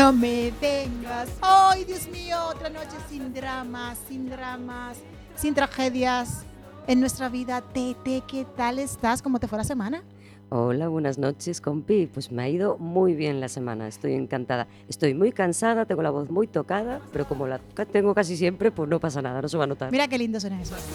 No me vengas. Ay, Dios mío, otra noche sin dramas, sin tragedias en nuestra vida. Tete, ¿qué tal estás? ¿Cómo te fue la semana? Hola, buenas noches, compi. Pues me ha ido muy bien la semana, estoy encantada. Estoy muy cansada, tengo la voz muy tocada, pero como la tengo casi siempre, pues no pasa nada, no se va a notar. Mira qué lindo suena eso.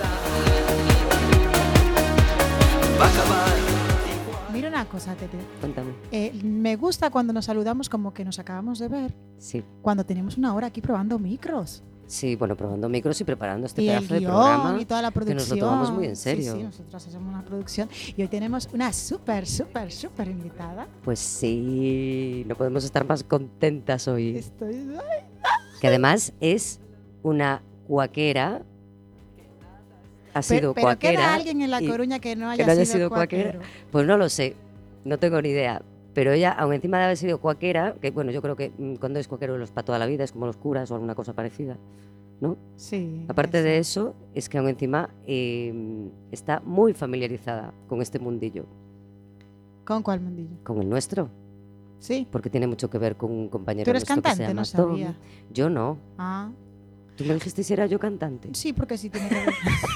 Mira una cosa, Tete. Cuéntame. Me gusta cuando nos saludamos como que nos acabamos de ver, Sí, cuando tenemos una hora aquí probando micros. sí, bueno, probando micros y preparando este Y el pedazo de guión programa y toda la que producción. nos lo tomamos muy en serio. Sí, sí, nosotros hacemos una producción y hoy tenemos una súper invitada. Pues sí, no podemos estar más contentas hoy. Estoy... Que además es una cuaquera. Ha sido pero cuaquera. ¿queda alguien en La y Coruña que no que haya, no haya sido sido cuaquero? cuaquera. Pues no lo sé, no tengo ni idea. Pero ella, aun encima de haber sido cuaquera, que bueno, yo creo que cuando es cuaquero es para toda la vida, es como los curas o alguna cosa parecida, ¿no? Sí. Aparte de eso, es que aún encima está muy familiarizada con este mundillo. ¿Con cuál mundillo? Con el nuestro, Sí. porque tiene mucho que ver con un compañero ¿Tú eres nuestro que se cantante? llama No sabía. Tom. Yo no. Ah, ¿Tú me dijiste si era yo cantante? sí, porque sí tiene que ver.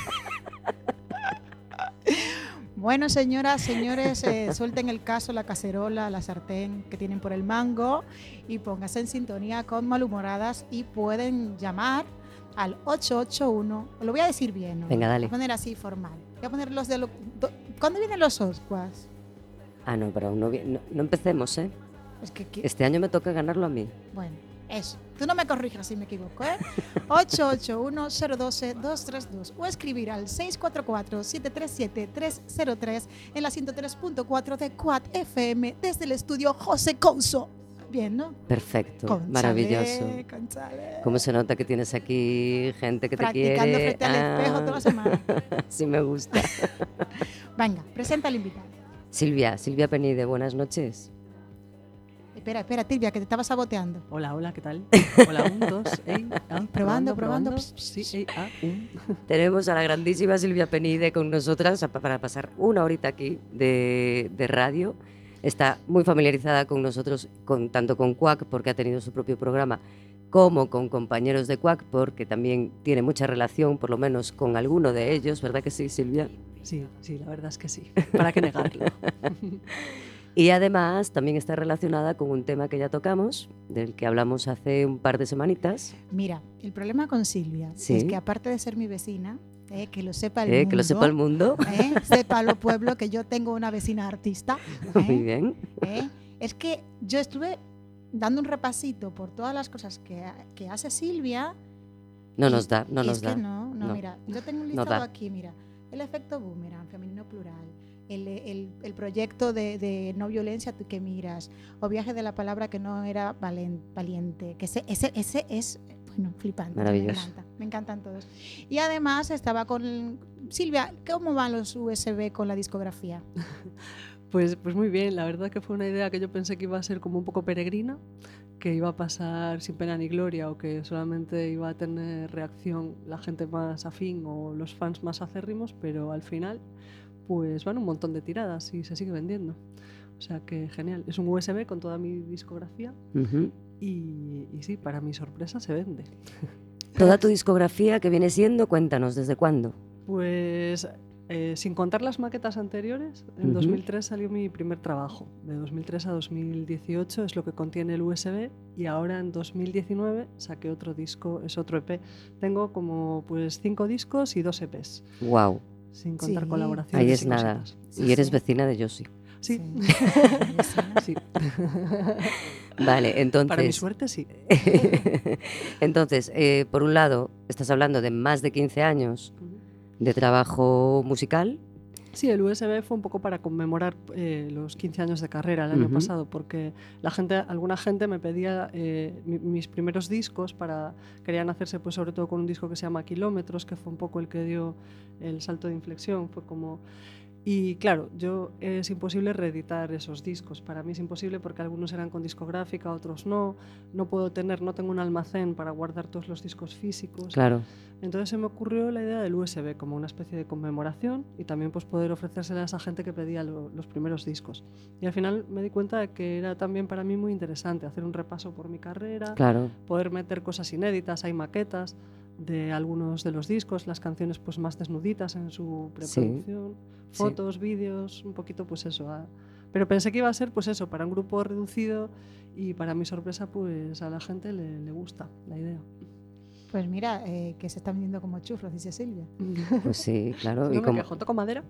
Bueno, señoras, señores, suelten el caso, la cacerola, la sartén que tienen por el mango y pónganse en sintonía con Malhumoradas y pueden llamar al 881. Lo voy a decir bien, ¿no? Venga, dale. Voy a poner así formal. Voy a poner los de... ¿Cuándo vienen los Oscuas? Ah, no, pero aún no empecemos, ¿eh? Es que... Este año me toca ganarlo a mí. Bueno, eso. Tú no me corrijas si me equivoco, ¿eh? 881-012-232 o escribir al 644-737-303 en la 103.4 de Quad FM desde el estudio José Couso. Bien, ¿no? Perfecto, Conchale, maravilloso. Conchale. ¿Cómo se nota que tienes aquí gente que te quiere? Practicando frente al espejo toda la semana. Sí me gusta. Venga, presenta al invitado. Silvia Penide, buenas noches. Espera, Tilvia, que te estaba saboteando. Hola, ¿qué tal? Hola, 1, 2, Probando. Sí, Tenemos a la grandísima Silvia Penide con nosotras para pasar una horita aquí de radio. Está muy familiarizada con nosotros, tanto con Quack, porque ha tenido su propio programa, como con compañeros de Quack, porque también tiene mucha relación, por lo menos con alguno de ellos, ¿verdad que sí, Silvia? Sí, la verdad es que sí. ¿Para qué negarlo? Y además también está relacionada con un tema que ya tocamos, del que hablamos hace un par de semanitas. Mira, el problema con Silvia Sí. es que aparte de ser mi vecina, que lo sepa el mundo. Que lo sepa el mundo. Sepa lo pueblo que yo tengo una vecina artista. Muy bien. Es que yo estuve dando un repasito por todas las cosas que hace Silvia. No nos da. Que no, mira, yo tengo un listado aquí, mira. El efecto boomerang, femenino plural. El proyecto de no violencia que miras, o viaje de la palabra que no era valiente, que ese es, bueno, flipante. Maravilloso. Me encantan todos. Y además estaba con Silvia. ¿Cómo van los USB con la discografía? Pues muy bien, la verdad que fue una idea que yo pensé que iba a ser como un poco peregrina, que iba a pasar sin pena ni gloria o que solamente iba a tener reacción la gente más afín o los fans más acérrimos, pero al final pues van un montón de tiradas y se sigue vendiendo. O sea que genial. Es un USB con toda mi discografía. Uh-huh. y sí, para mi sorpresa se vende. Toda tu discografía que viene siendo, cuéntanos, ¿desde cuándo? Pues sin contar las maquetas anteriores, en 2003 salió mi primer trabajo. De 2003 a 2018 es lo que contiene el USB y ahora en 2019 saqué otro disco, es otro EP. Tengo como pues 5 discos y 2 EPs. Wow. Sin contar colaboraciones. Ahí es nada. Y eres vecina de Josie. Sí. Sí. Vale, entonces... Para mi suerte, sí. Entonces, por un lado, estás hablando de más de 15 años de trabajo musical. Sí, el USB fue un poco para conmemorar los 15 años de carrera el año pasado, porque alguna gente me pedía mis primeros discos querían hacerse pues sobre todo con un disco que se llama Kilómetros, que fue un poco el que dio el salto de inflexión, fue como Y claro, es imposible reeditar esos discos. Para mí es imposible porque algunos eran con discográfica, otros no. No tengo un almacén para guardar todos los discos físicos. Claro. Entonces se me ocurrió la idea del USB como una especie de conmemoración y también pues poder ofrecérsela a esa gente que pedía los primeros discos. Y al final me di cuenta de que era también para mí muy interesante hacer un repaso por mi carrera, Claro. poder meter cosas inéditas, hay maquetas de algunos de los discos, las canciones pues más desnuditas en su preproducción, fotos, vídeos, un poquito pues eso. Pero pensé que iba a ser pues eso, para un grupo reducido y para mi sorpresa pues a la gente le gusta la idea. Pues mira, que se están vendiendo como chuflos, dice Silvia. Pues sí, claro. No me quejo, toco madera.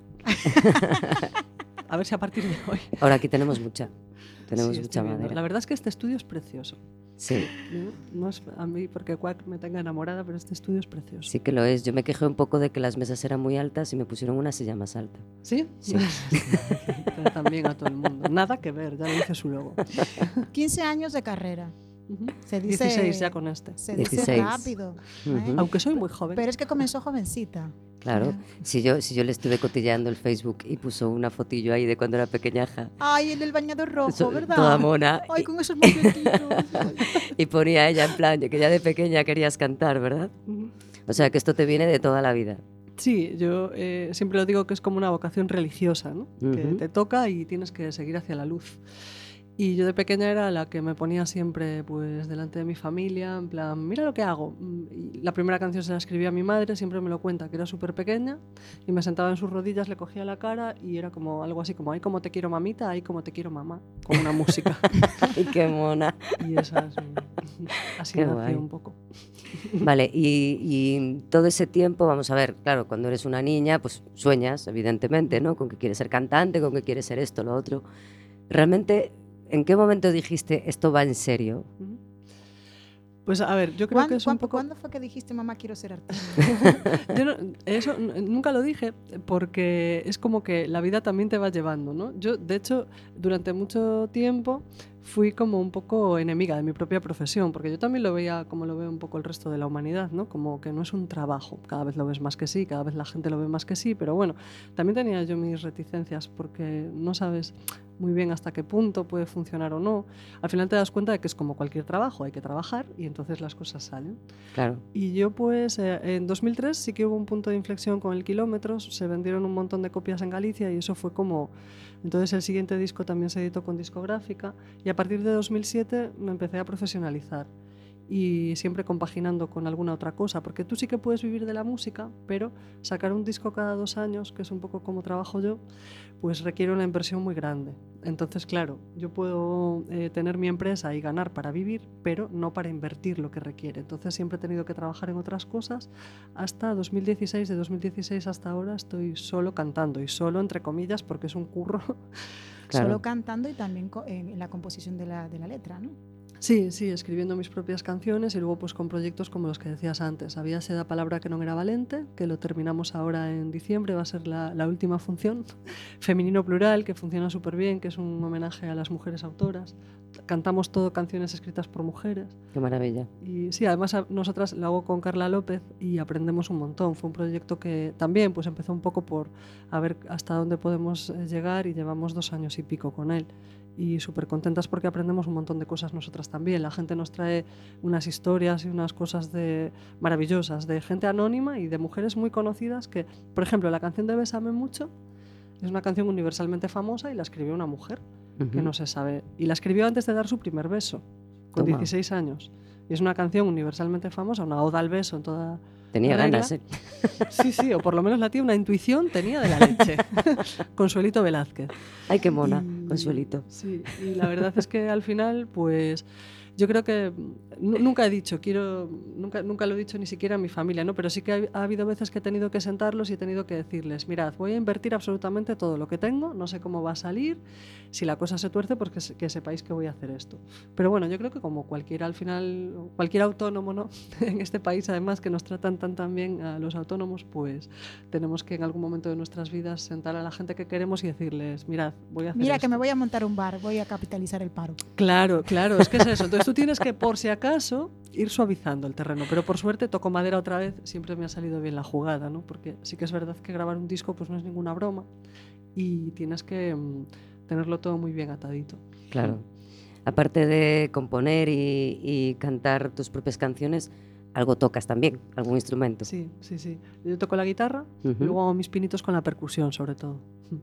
A ver si a partir de hoy. Ahora aquí tenemos mucha mucha madera. La verdad es que este estudio es precioso. Sí. No es a mí porque Quack me tenga enamorada, pero este estudio es precioso. Sí que lo es. Yo me quejé un poco de que las mesas eran muy altas y me pusieron una silla más alta. ¿Sí? Sí. Pero también a todo el mundo. Nada que ver, ya lo dice su logo. 15 años de carrera. Se dice, 16 ya con este. Se 16. dice rápido. Aunque soy muy joven. Pero es que comenzó jovencita. Claro, si yo le estuve cotilleando el Facebook y puso una fotillo ahí de cuando era pequeñaja. Ay, el del bañador rojo, ¿verdad? Toda mona. Ay, con esos moquetitos. Y ponía ella en plan, que ya de pequeña querías cantar, ¿verdad? O sea, que esto te viene de toda la vida. Sí, yo siempre lo digo que es como una vocación religiosa, ¿no? Que te toca y tienes que seguir hacia la luz. Y yo de pequeña era la que me ponía siempre pues delante de mi familia, en plan, mira lo que hago. Y la primera canción se la escribí a mi madre, siempre me lo cuenta, que era súper pequeña, y me sentaba en sus rodillas, le cogía la cara y era como algo así como, ay, como te quiero mamita, ay, como te quiero mamá, con una música. Y qué mona. Y esa es así Qué nació guay. un poco. Vale, y todo ese tiempo, vamos a ver, claro, cuando eres una niña, pues sueñas, evidentemente, ¿no? Con que quieres ser cantante, con que quieres ser esto, lo otro. Realmente, ¿en qué momento dijiste esto va en serio? Pues a ver, yo creo que es un poco... ¿Cuándo fue que dijiste, mamá, quiero ser artista? Yo eso nunca lo dije porque es como que la vida también te va llevando, ¿no? Yo, de hecho, durante mucho tiempo fui como un poco enemiga de mi propia profesión, porque yo también lo veía como lo ve un poco el resto de la humanidad, ¿no? Como que no es un trabajo, cada vez lo ves más que sí, cada vez la gente lo ve más que sí, pero bueno, también tenía yo mis reticencias porque no sabes muy bien hasta qué punto puede funcionar o no. Al final te das cuenta de que es como cualquier trabajo, hay que trabajar y entonces las cosas salen. Claro. Y yo pues en 2003 sí que hubo un punto de inflexión con el Kilómetros, se vendieron un montón de copias en Galicia y eso fue como... Entonces el siguiente disco también se editó con discográfica y a partir de 2007 me empecé a profesionalizar y siempre compaginando con alguna otra cosa, porque tú sí que puedes vivir de la música, pero sacar un disco cada 2 años, que es un poco como trabajo yo, pues requiere una inversión muy grande. Entonces, claro, yo puedo tener mi empresa y ganar para vivir, pero no para invertir lo que requiere. Entonces siempre he tenido que trabajar en otras cosas hasta 2016. De 2016 hasta ahora estoy solo cantando, y solo entre comillas porque es un curro. Claro. Solo cantando y también en la composición de la letra, ¿no? Sí, escribiendo mis propias canciones y luego pues con proyectos como los que decías antes. Había Seda Palabra que non era valente, que lo terminamos ahora en diciembre, va a ser la última función. Femenino Plural, que funciona súper bien, que es un homenaje a las mujeres autoras. Cantamos todo canciones escritas por mujeres. Qué maravilla. Y sí, además nosotras lo hago con Carla López y aprendemos un montón. Fue un proyecto que también pues empezó un poco por a ver hasta dónde podemos llegar y llevamos 2 años y pico con él. Y súper contentas porque aprendemos un montón de cosas nosotras también. La gente nos trae unas historias y unas cosas maravillosas de gente anónima y de mujeres muy conocidas que, por ejemplo, la canción de Bésame Mucho es una canción universalmente famosa y la escribió una mujer que no se sabe. Y la escribió antes de dar su primer beso, con 16 años. Y es una canción universalmente famosa, una oda al beso en toda... Tenía regla. ganas, ¿eh? Sí, o por lo menos la tía una intuición tenía de la leche. Consuelito Velázquez. Ay, qué mona, Consuelito. Sí, y la verdad es que al final, pues... Yo creo que nunca he dicho, nunca lo he dicho ni siquiera a mi familia, ¿no? Pero sí que ha habido veces que he tenido que sentarlos y he tenido que decirles, mirad, voy a invertir absolutamente todo lo que tengo, no sé cómo va a salir, si la cosa se tuerce, pues que sepáis que voy a hacer esto. Pero bueno, yo creo que como cualquiera al final, cualquier autónomo, ¿no? En este país, además, que nos tratan tan bien a los autónomos, pues tenemos que en algún momento de nuestras vidas sentar a la gente que queremos y decirles, mirad, voy a hacer Mira, esto. que me voy a montar un bar, voy a capitalizar el paro. Claro, es que es eso. Entonces tú tienes que, por si acaso, ir suavizando el terreno. Pero por suerte, toco madera otra vez, siempre me ha salido bien la jugada, ¿no? Porque sí que es verdad que grabar un disco pues no es ninguna broma. y tienes que tenerlo todo muy bien atadito. Claro. Aparte de componer y cantar tus propias canciones, algo tocas también, algún instrumento. Sí. Yo toco la guitarra y luego hago mis pinitos con la percusión, sobre todo.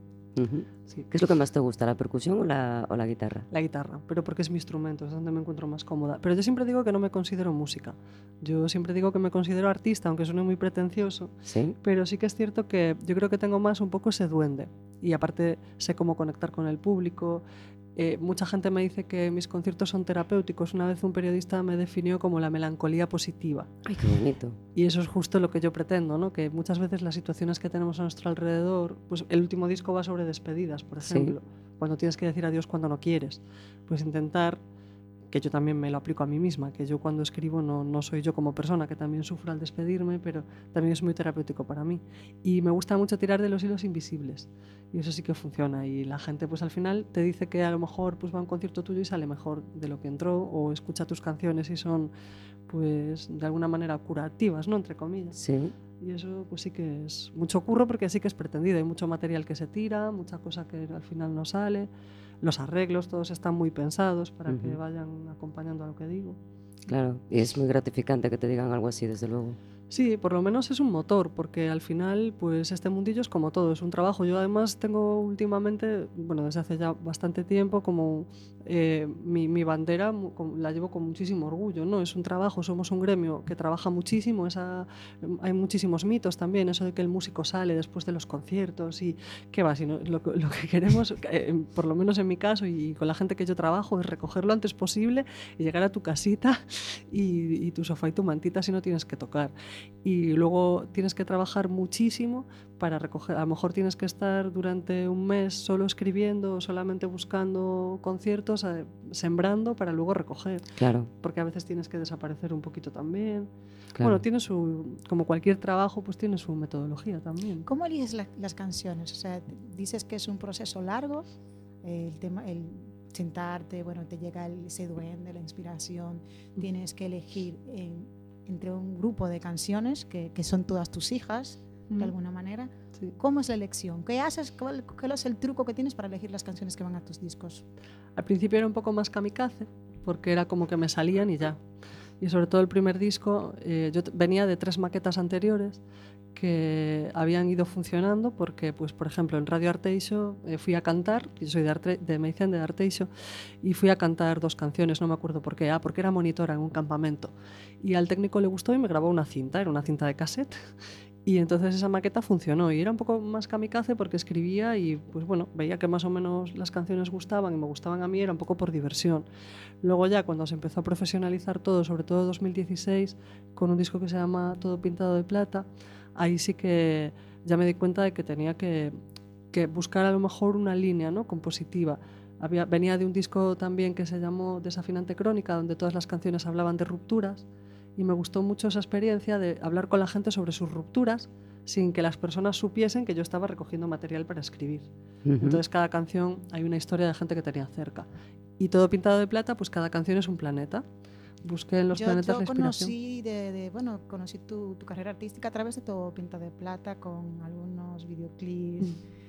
Sí. ¿Qué es lo que más te gusta, la percusión o la guitarra? La guitarra, pero porque es mi instrumento, es donde me encuentro más cómoda. Pero yo siempre digo que no me considero música. Yo siempre digo que me considero artista, aunque suene muy pretencioso. ¿Sí? Pero sí que es cierto que yo creo que tengo más un poco ese duende. Y aparte sé cómo conectar con el público. Mucha gente me dice que mis conciertos son terapéuticos. Una vez un periodista me definió como la melancolía positiva. ¡Ay, qué bonito! Y eso es justo lo que yo pretendo, ¿no? Que muchas veces las situaciones que tenemos a nuestro alrededor, pues el último disco va sobre despedidas, por ejemplo, ¿sí? Cuando tienes que decir adiós cuando no quieres, pues intentar, que yo también me lo aplico a mí misma, que yo cuando escribo no soy yo como persona, que también sufro al despedirme, pero también es muy terapéutico para mí. Y me gusta mucho tirar de los hilos invisibles, y eso sí que funciona, y la gente pues al final te dice que a lo mejor pues va a un concierto tuyo y sale mejor de lo que entró, o escucha tus canciones y son pues de alguna manera curativas, ¿no? Entre comillas. Sí. Y eso pues sí que es mucho curro, porque sí que es pretendido, hay mucho material que se tira, mucha cosa que al final no sale, los arreglos todos están muy pensados para que vayan acompañando a lo que digo. Claro, y es muy gratificante que te digan algo así, desde luego. Sí, por lo menos es un motor, porque al final pues este mundillo es como todo, es un trabajo. Yo además tengo últimamente, bueno, desde hace ya bastante tiempo, como mi bandera la llevo con muchísimo orgullo, ¿no? Es un trabajo, somos un gremio que trabaja muchísimo, hay muchísimos mitos también, eso de que el músico sale después de los conciertos y qué va, sino lo que queremos, por lo menos en mi caso y con la gente que yo trabajo, es recoger lo antes posible y llegar a tu casita y tu sofá y tu mantita si no tienes que tocar. Y luego tienes que trabajar muchísimo para recoger. A lo mejor tienes que estar durante un mes solo escribiendo o solamente buscando conciertos, sembrando para luego recoger. Claro. Porque a veces tienes que desaparecer un poquito también. Claro. Bueno, tiene como cualquier trabajo, pues tiene su metodología también. ¿Cómo eliges las canciones? O sea, dices que es un proceso largo, el sentarte, bueno, te llega ese duende, la inspiración, tienes que elegir entre un grupo de canciones que son todas tus hijas, de alguna manera. Sí. ¿Cómo es la elección? ¿Qué haces? ¿Cuál es el truco que tienes para elegir las canciones que van a tus discos? Al principio era un poco más kamikaze, porque era como que me salían y ya. Y sobre todo el primer disco, yo venía de 3 maquetas anteriores que habían ido funcionando porque, pues, por ejemplo, en Radio Arteixo fui a cantar, yo soy de Meicén, de Arteixo, y fui a cantar 2 canciones, no me acuerdo por qué, porque era monitora en un campamento. Y al técnico le gustó y me grabó una cinta, era una cinta de cassette. Y entonces esa maqueta funcionó y era un poco más kamikaze porque escribía y pues bueno, veía que más o menos las canciones gustaban y me gustaban a mí, era un poco por diversión. Luego ya cuando se empezó a profesionalizar todo, sobre todo en 2016, con un disco que se llama Todo pintado de plata, ahí sí que ya me di cuenta de que tenía que buscar a lo mejor una línea, ¿no?, compositiva. Venía de un disco también que se llamó Desafinante Crónica, donde todas las canciones hablaban de rupturas. Y me gustó mucho esa experiencia de hablar con la gente sobre sus rupturas sin que las personas supiesen que yo estaba recogiendo material para escribir. Entonces cada canción hay una historia de gente que tenía cerca. Y Todo pintado de plata, pues cada canción es un planeta. Busqué en los planetas la inspiración. Conocí tu carrera artística a través de Todo pintado de plata, con algunos videoclips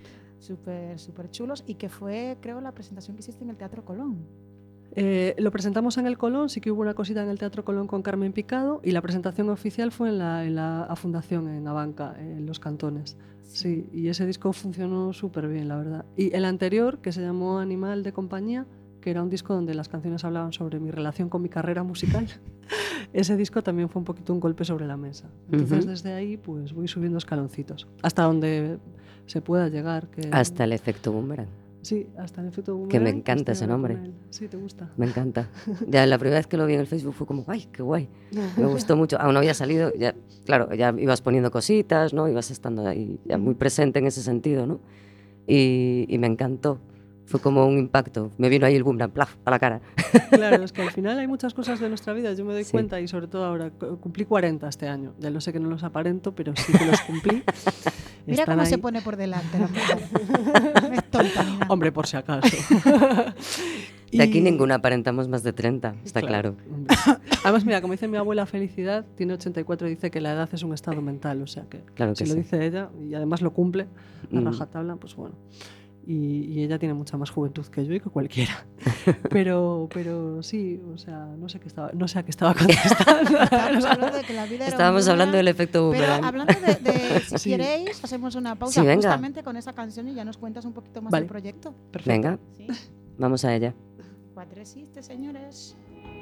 súper chulos, y que fue, creo, la presentación que hiciste en el Teatro Colón. Lo presentamos en el Colón, sí que hubo una cosita en el Teatro Colón con Carmen Picado, y la presentación oficial fue en la Fundación, en Abanca, en Los Cantones. Sí, y ese disco funcionó súper bien, la verdad. Y el anterior, que se llamó Animal de Compañía, que era un disco donde las canciones hablaban sobre mi relación con mi carrera musical, ese disco también fue un poquito un golpe sobre la mesa. Entonces desde ahí pues voy subiendo escaloncitos, hasta donde se pueda llegar. Hasta el efecto boomerang. Sí, hasta el efecto boomerang. Que me encanta ese nombre. Sí, ¿te gusta? Me encanta. Ya la primera vez que lo vi en el Facebook fue como, ¡ay, qué guay! Me gustó mucho. Aún no había salido, ya, claro, ya ibas poniendo cositas, ¿no? Ibas estando ahí ya muy presente en ese sentido, ¿no? Y me encantó. Fue como un impacto. Me vino ahí el boomerang, ¡plaf!, a la cara. Claro, es que al final hay muchas cosas de nuestra vida, yo me doy cuenta, y sobre todo ahora, cumplí 40 este año. Ya lo sé que no los aparento, pero sí que los cumplí. Mira cómo se pone por delante la mujer. No es tonta ni nada. Hombre, por si acaso. De aquí ninguna aparentamos más de 30, está claro. Además, mira, como dice mi abuela Felicidad, tiene 84 y dice que la edad es un estado mental, o sea que, claro que si lo dice ella y además lo cumple a rajatabla, pues bueno. Y ella tiene mucha más juventud que yo y que cualquiera. Pero sí, o sea, no sé a qué estaba contestando. Estábamos hablando de que la vida era Estábamos hablando del efecto boomerang. Pero hablando de si queréis, hacemos una pausa justamente con esa canción y ya nos cuentas un poquito más del proyecto. Perfecto. Venga, ¿sí? Vamos a ella. Cuatro existe, señores.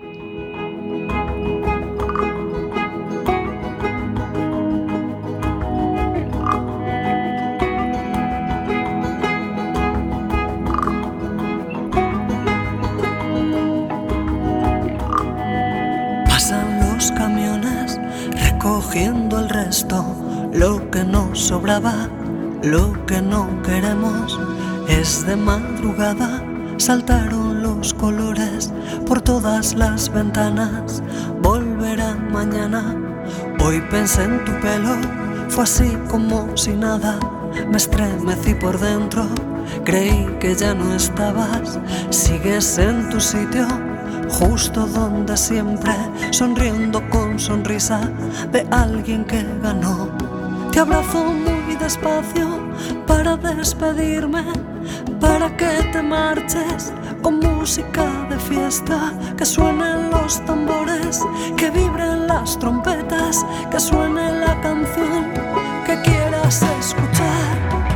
Camiones recogiendo el resto, lo que nos sobraba, lo que no queremos. Es de madrugada, saltaron los colores por todas las ventanas. Volverá mañana, hoy pensé en tu pelo, fue así como si nada. Me estremecí por dentro, creí que ya no estabas. Sigues en tu sitio, justo donde siempre, sonriendo con sonrisa de alguien que ganó. Te abrazo muy despacio para despedirme, para que te marches con música de fiesta, que suenen los tambores, que vibren las trompetas, que suene la canción que quieras escuchar.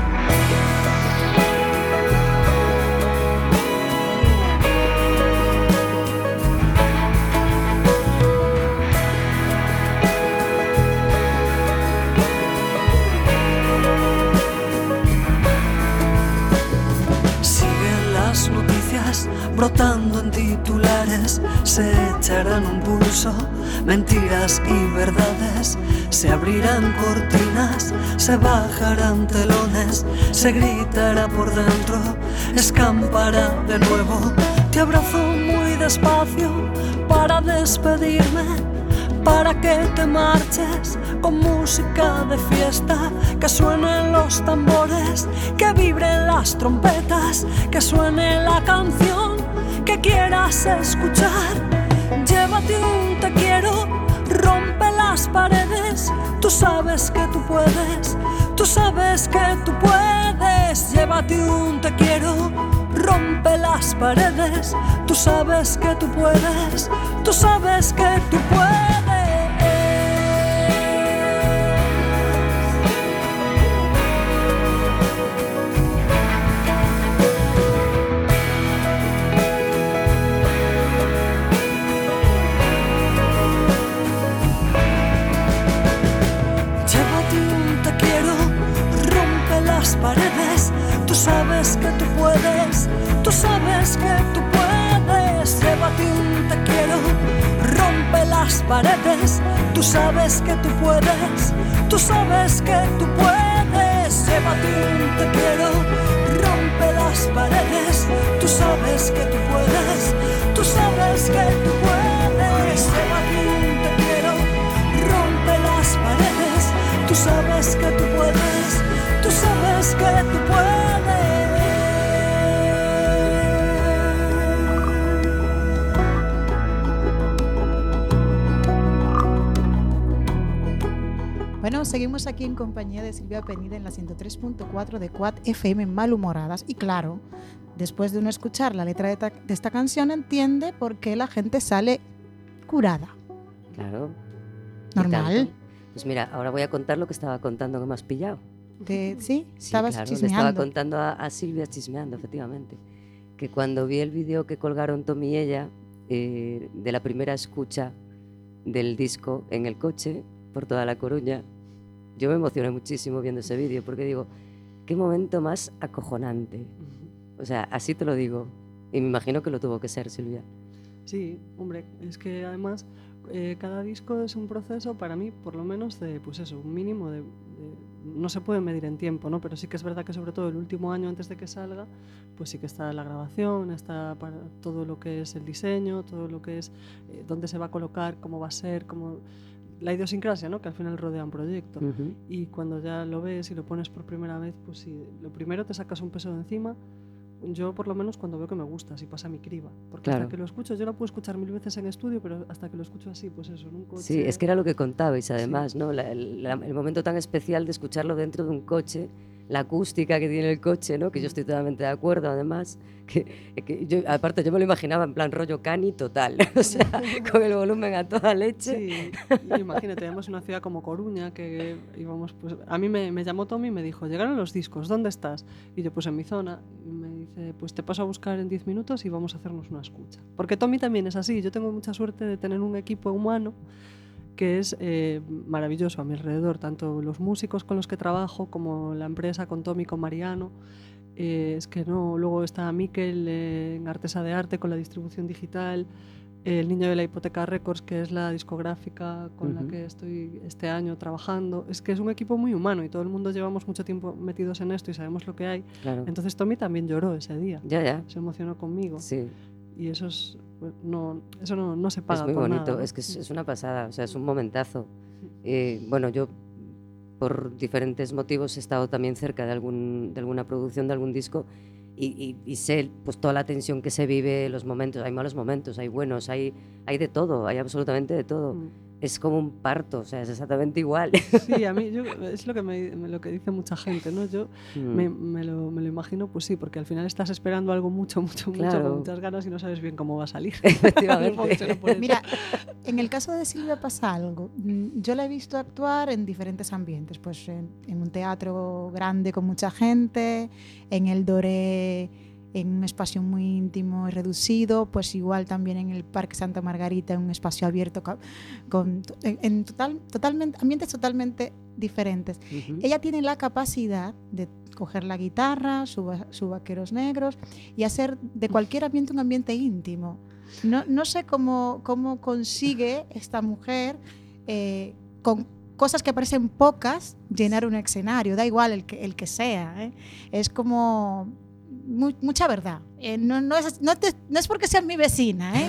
Brotando en titulares, se echarán un pulso, mentiras y verdades, se abrirán cortinas, se bajarán telones, se gritará por dentro, escampará de nuevo. Te abrazo muy despacio para despedirme, para que te marches con música de fiesta, que suenen los tambores, que vibren las trompetas, que suene la canción que quieras escuchar. Llévate un te quiero, rompe las paredes, tú sabes que tú puedes, tú sabes que tú puedes. Llévate un te quiero, rompe las paredes, tú sabes que tú puedes, tú sabes que tú puedes. Paredes, tú sabes que tú puedes, tú sabes que tú puedes. Llévate un te quiero, rompe las paredes, tú sabes que tú puedes, tú sabes que tú puedes. Llévate un te quiero, rompe las paredes, tú sabes que tú puedes, tú sabes que tú puedes. Llévate un te quiero, rompe las paredes, tú sabes que tú puedes, tú sabes que tú puedes. Bueno, seguimos aquí en compañía de Silvia Penide en la 103.4 de Quad FM Malhumoradas. Y claro, después de uno escuchar la letra de esta canción, entiende por qué la gente sale curada. Claro. Normal. Pues mira, ahora voy a contar lo que estaba contando que me has pillado. Sí, estabas claro, chismeando. Le estaba contando a Silvia chismeando, efectivamente, que cuando vi el vídeo que colgaron Tom y ella de la primera escucha del disco en el coche por toda La Coruña, yo me emocioné muchísimo viendo ese vídeo porque digo, qué momento más acojonante. O sea, así te lo digo. Y me imagino que lo tuvo que ser, Silvia. Sí, hombre, es que además cada disco es un proceso para mí, por lo menos, de, pues eso, un mínimo de no se puede medir en tiempo, ¿no? Pero sí que es verdad que sobre todo el último año antes de que salga, pues sí que está la grabación, está para todo lo que es el diseño, todo lo que es dónde se va a colocar, cómo va a ser, cómo la idiosincrasia, ¿no? Que al final rodea un proyecto. Y cuando ya lo ves y lo pones por primera vez, pues sí, lo primero te sacas un peso de encima yo por lo menos cuando veo que me gusta, si pasa mi criba. Porque Claro. hasta que lo escucho, yo lo puedo escuchar 1000 veces en estudio, pero hasta que lo escucho así, pues eso, en un coche. Sí, es que era lo que contabais además, ¿no? El momento tan especial de escucharlo dentro de un coche, la acústica que tiene el coche, ¿no? Que yo estoy totalmente de acuerdo, además. Que yo, aparte, yo me lo imaginaba en plan rollo Cani total, o sea, con el volumen a toda leche. Sí, y imagínate, además una ciudad como Coruña, que íbamos, pues a mí me llamó Tommy y me dijo, llegaron los discos, ¿dónde estás? Y yo, pues en mi zona, y me dice, pues te paso a buscar en 10 minutos y vamos a hacernos una escucha. Porque Tommy también es así, yo tengo mucha suerte de tener un equipo humano que es maravilloso a mi alrededor, tanto los músicos con los que trabajo como la empresa con Tommy, con Mariano. Es que no, luego está Miquel en Artesa de Arte con la distribución digital, el niño de la Hipoteca Records, que es la discográfica con la que estoy este año trabajando. Es que es un equipo muy humano y todo el mundo llevamos mucho tiempo metidos en esto y sabemos lo que hay. Claro. Entonces Tommy también lloró ese día, Ya. se emocionó conmigo. Sí. Y eso es, pues, eso no se paga Es muy por bonito, nada, ¿no? es que es una pasada, o sea, es un momentazo. Bueno, yo por diferentes motivos he estado también cerca de alguna producción de algún disco y sé pues toda la tensión que se vive, los momentos, hay malos momentos, hay buenos, hay de todo, hay absolutamente de todo. Es como un parto, o sea, es exactamente igual. Sí, a mí es lo que dice mucha gente, ¿no? Yo me lo imagino, pues sí, porque al final estás esperando algo mucho, Claro. con muchas ganas y no sabes bien cómo va a salir. Efectivamente. Mira, en el caso de Silvia pasa algo. Yo la he visto actuar en diferentes ambientes, pues en un teatro grande con mucha gente, en el Doré, en un espacio muy íntimo y reducido, pues igual también en el Parque Santa Margarita, en un espacio abierto totalmente, ambientes totalmente diferentes. Ella tiene la capacidad de coger la guitarra, sus vaqueros negros y hacer de cualquier ambiente un ambiente íntimo. No sé cómo consigue esta mujer con cosas que parecen pocas llenar un escenario, da igual el que sea, ¿eh? Es como mucha verdad. No es porque sea mi vecina, ¿eh?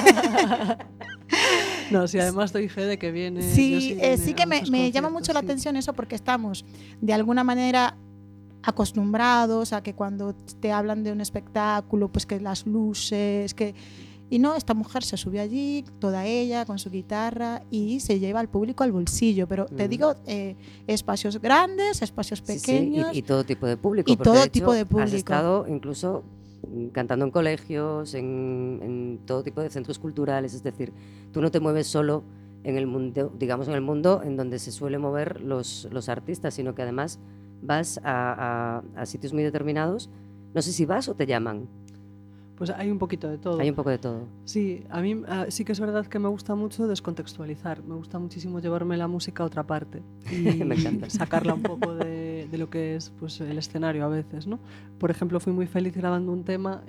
No, sí, además doy fe de que viene. Sí, sí que me llama mucho la atención eso, porque estamos de alguna manera acostumbrados a que cuando te hablan de un espectáculo, pues que las luces, y no, esta mujer se subió allí, toda ella, con su guitarra, y se lleva al público al bolsillo. Pero te digo, espacios grandes, espacios pequeños. Sí, y todo tipo de público. Y porque todo de hecho, tipo de público. Has estado incluso cantando en colegios, en todo tipo de centros culturales. Es decir, tú no te mueves solo en el mundo, digamos, en el mundo en donde se suelen mover los artistas, sino que además vas a sitios muy determinados. No sé si vas o te llaman. Pues hay un poquito de todo. Hay un poco de todo. Sí, a mí sí que es verdad que me gusta mucho descontextualizar. Me gusta muchísimo llevarme la música a otra parte y Me encanta. sacarla un poco de lo que es pues, el escenario a veces, ¿no? Por ejemplo, fui muy feliz grabando un tema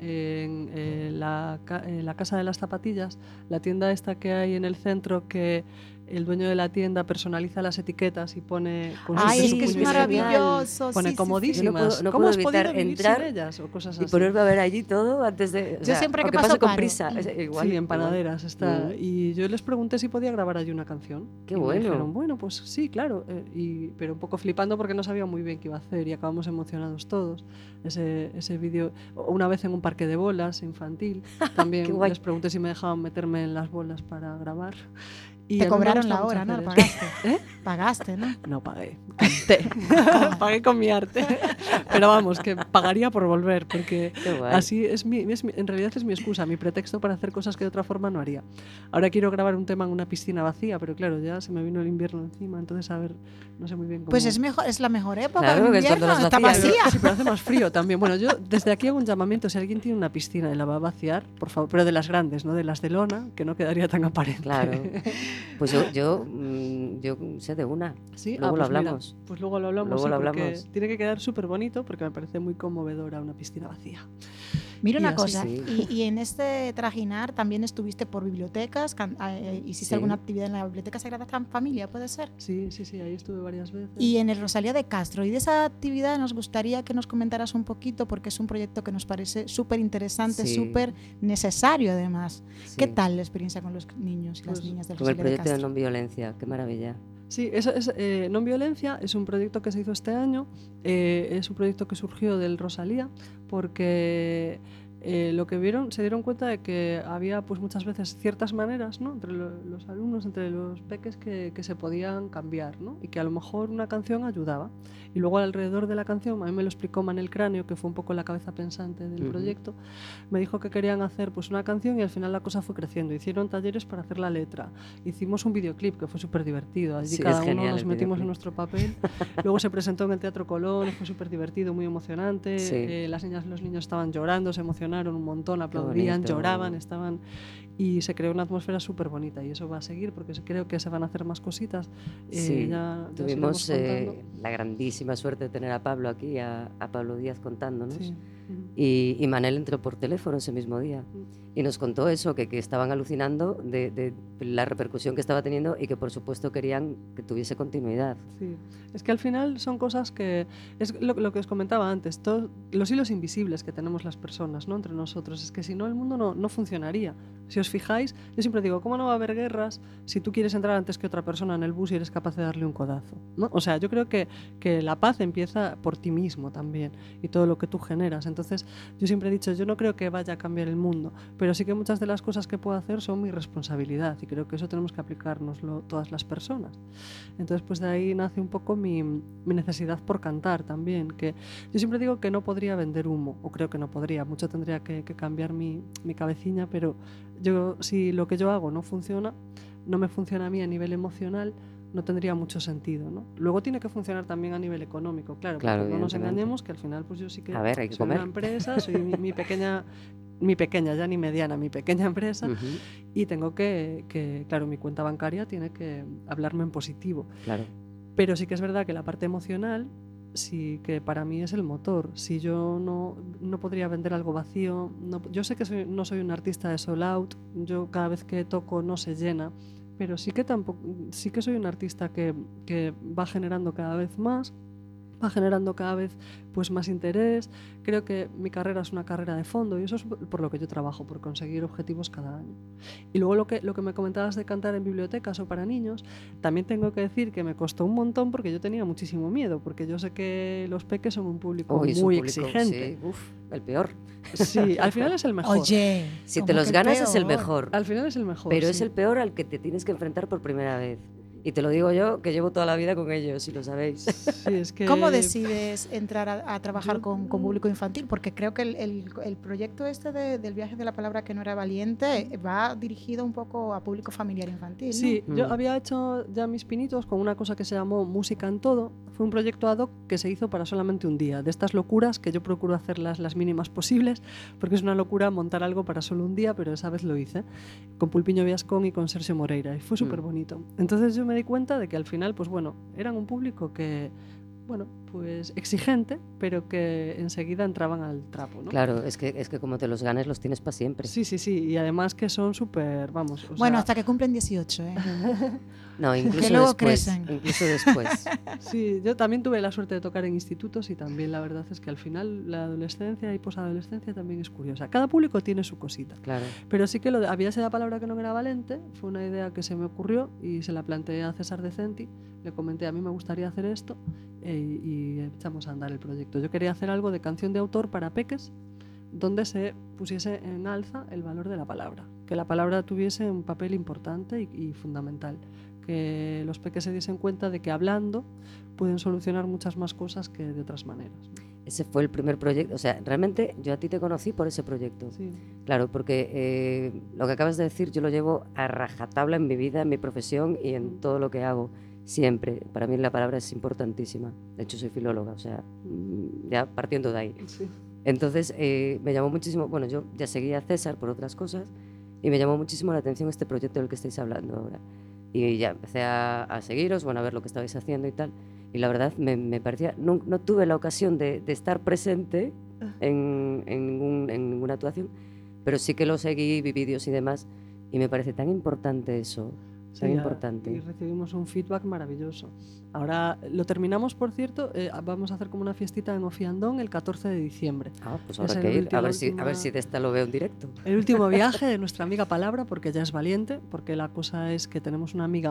en la Casa de las Zapatillas, la tienda esta que hay en el centro, que el dueño de la tienda personaliza las etiquetas y pone con sus Ay, es que es puños maravilloso. pone sí, comodísimas. No ¿Cómo puedo has podido evitar vivir entrar sin ellas? O cosas y así. ponerme a ver allí todo antes de... Yo siempre que paso paso con paro. prisa. Igual, Sí, en Panaderas está. Mm. Y yo les pregunté si podía grabar allí una canción. Qué y bueno. Me dijeron, bueno, pues sí, claro. Pero un poco flipando porque no sabía muy bien qué iba a hacer y acabamos emocionados todos. Ese vídeo, una vez en un parque de bolas infantil, también les pregunté si me dejaban meterme en las bolas para grabar. Y te cobraron la hora, ¿no? Pagaste. Pagaste, ¿no? No pagué, canté. Pagué con mi arte. Pero vamos, que pagaría por volver, porque así en realidad es mi excusa, mi pretexto para hacer cosas que de otra forma no haría. Ahora quiero grabar un tema en una piscina vacía, pero claro, ya se me vino el invierno encima, entonces a ver, no sé muy bien cómo... Pues es la mejor época, claro, el invierno, está vacía. Sí, pero hace más frío también. Bueno, yo desde aquí hago un llamamiento, si alguien tiene una piscina y la va a vaciar, por favor, pero de las grandes, no de las de lona, que no quedaría tan aparente. Claro. Pues yo sé de una. ¿Sí? Luego lo pues hablamos. Mira, pues luego lo hablamos. Luego lo porque hablamos. tiene que quedar súper bonito porque me parece muy conmovedora una piscina vacía. Mira una así, cosa, sí. y en este trajinar también estuviste por bibliotecas, hiciste Sí. alguna actividad en la Biblioteca Sagrada Familia, ¿puede ser? Sí, ahí estuve varias veces. Y en el Rosalía de Castro. Y de esa actividad nos gustaría que nos comentaras un poquito, porque es un proyecto que nos parece súper interesante, Sí. súper necesario además. Sí. ¿Qué tal la experiencia con los niños y las Pues, niñas del Con el Rosalía de proyecto de Castro? no violencia, qué maravilla. Sí, eso es, Non Violencia es un proyecto que se hizo este año, es un proyecto que surgió del Rosalía, porque lo que se dieron cuenta de que había pues muchas veces ciertas maneras, ¿no?, entre los alumnos, entre los peques que se podían cambiar, ¿no?, y que a lo mejor una canción ayudaba. Y luego alrededor de la canción, a mí me lo explicó Manel Cráneo, que fue un poco la cabeza pensante del proyecto, me dijo que querían hacer pues una canción y al final la cosa fue creciendo. Hicieron talleres para hacer la letra, hicimos un videoclip que fue súper divertido, allí cada uno nos metimos en nuestro papel. Luego se presentó en el Teatro Colón, fue súper divertido, muy emocionante, las niñas y los niños estaban llorando, se emocionaron un montón, aplaudían, lloraban, y se creó una atmósfera súper bonita, y eso va a seguir porque creo que se van a hacer más cositas. Sí, tuvimos la grandísima suerte de tener a Pablo aquí, a Pablo Díaz contándonos, sí. Y Manel entró por teléfono ese mismo día y nos contó eso, que estaban alucinando de la repercusión que estaba teniendo y que por supuesto querían que tuviese continuidad. Sí, es que al final son cosas que, es lo que os comentaba antes, los hilos invisibles que tenemos las personas, ¿no?, entre nosotros, es que si no el mundo no funcionaría. Si os fijáis, yo siempre digo, ¿cómo no va a haber guerras si tú quieres entrar antes que otra persona en el bus y eres capaz de darle un codazo, ¿no? O sea, yo creo que la paz empieza por ti mismo también y todo lo que tú generas. Entonces, yo siempre he dicho, yo no creo que vaya a cambiar el mundo, pero sí que muchas de las cosas que puedo hacer son mi responsabilidad y creo que eso tenemos que aplicárnoslo todas las personas. Entonces, pues de ahí nace un poco mi necesidad por cantar también, que yo siempre digo que no podría vender humo, o creo que no podría, mucho tendría que cambiar mi cabeciña, pero si lo que yo hago no funciona, no me funciona a mí a nivel emocional, no tendría mucho sentido, ¿no? Luego tiene que funcionar también a nivel económico, claro, porque no nos engañemos que al final pues yo sí que hay que soy comer. Una empresa, soy mi pequeña, ya ni mediana, mi pequeña empresa, y tengo que, claro, mi cuenta bancaria tiene que hablarme en positivo. Claro. Pero sí que es verdad que la parte emocional sí que para mí es el motor. Si yo no podría vender algo vacío, yo sé que no soy un artista de sold out, yo cada vez que toco no se llena, pero sí que soy un artista que va generando cada vez más, va generando cada vez pues más interés. Creo que mi carrera es una carrera de fondo y eso es por lo que yo trabajo, por conseguir objetivos cada año. Y luego lo que me comentabas de cantar en bibliotecas o para niños, también tengo que decir que me costó un montón porque yo tenía muchísimo miedo, porque yo sé que los peques son un público muy exigente. Sí, el peor. Sí, al final es el mejor. Oye, si te los ganas es el mejor. Al final es el mejor. Pero sí. Es el peor al que te tienes que enfrentar por primera vez. Y te lo digo yo, que llevo toda la vida con ellos, si lo sabéis. Sí, es que... ¿Cómo decides entrar a trabajar con público infantil? Porque creo que el proyecto este del viaje de la palabra que no era valiente va dirigido un poco a público familiar infantil, ¿no? Sí, yo había hecho ya mis pinitos con una cosa que se llamó Música en Todo. Fue un proyecto ad hoc que se hizo para solamente un día. De estas locuras que yo procuro hacerlas las mínimas posibles, porque es una locura montar algo para solo un día, pero esa vez lo hice con Pulpiño Viascón y con Sergio Moreira y fue súper bonito. Entonces yo me di cuenta de que al final, pues bueno, eran un público que, bueno, pues exigente, pero que enseguida entraban al trapo, ¿no? Claro, es que como te los ganes los tienes para siempre. Sí, y además que son súper, vamos... Bueno, hasta que cumplen 18, ¿eh? No, incluso que luego después. Crecen. Incluso después. Sí, yo también tuve la suerte de tocar en institutos y también la verdad es que al final la adolescencia y posadolescencia también es curiosa. Cada público tiene su cosita. Claro. Pero sí que había esa palabra que no era valente, fue una idea que se me ocurrió y se la planteé a César Decenti, le comenté, a mí me gustaría hacer esto y echamos a andar el proyecto. Yo quería hacer algo de canción de autor para peques donde se pusiese en alza el valor de la palabra, que la palabra tuviese un papel importante y fundamental, que los peques se diesen cuenta de que hablando pueden solucionar muchas más cosas que de otras maneras. Ese fue el primer proyecto, o sea, realmente yo a ti te conocí por ese proyecto. Sí. Claro, porque lo que acabas de decir yo lo llevo a rajatabla en mi vida, en mi profesión y en todo lo que hago, siempre. Para mí la palabra es importantísima. De hecho soy filóloga, o sea, ya partiendo de ahí. Sí. Entonces me llamó muchísimo, bueno, yo ya seguía a César por otras cosas y me llamó muchísimo la atención este proyecto del que estáis hablando ahora. Y ya empecé a seguiros, bueno, a ver lo que estabais haciendo y tal. Y la verdad me parecía, no tuve la ocasión de estar presente en ninguna actuación, pero sí que lo seguí, vi vídeos y demás, y me parece tan importante eso, tan importante. Y recibimos un feedback maravilloso. Ahora lo terminamos, por cierto, vamos a hacer como una fiestita en Ofiandón el 14 de diciembre. Ah, pues habrá que ir, a ver si de esta lo veo en directo. El último viaje de nuestra amiga Palabra, porque ya es valiente, porque la cosa es que tenemos una amiga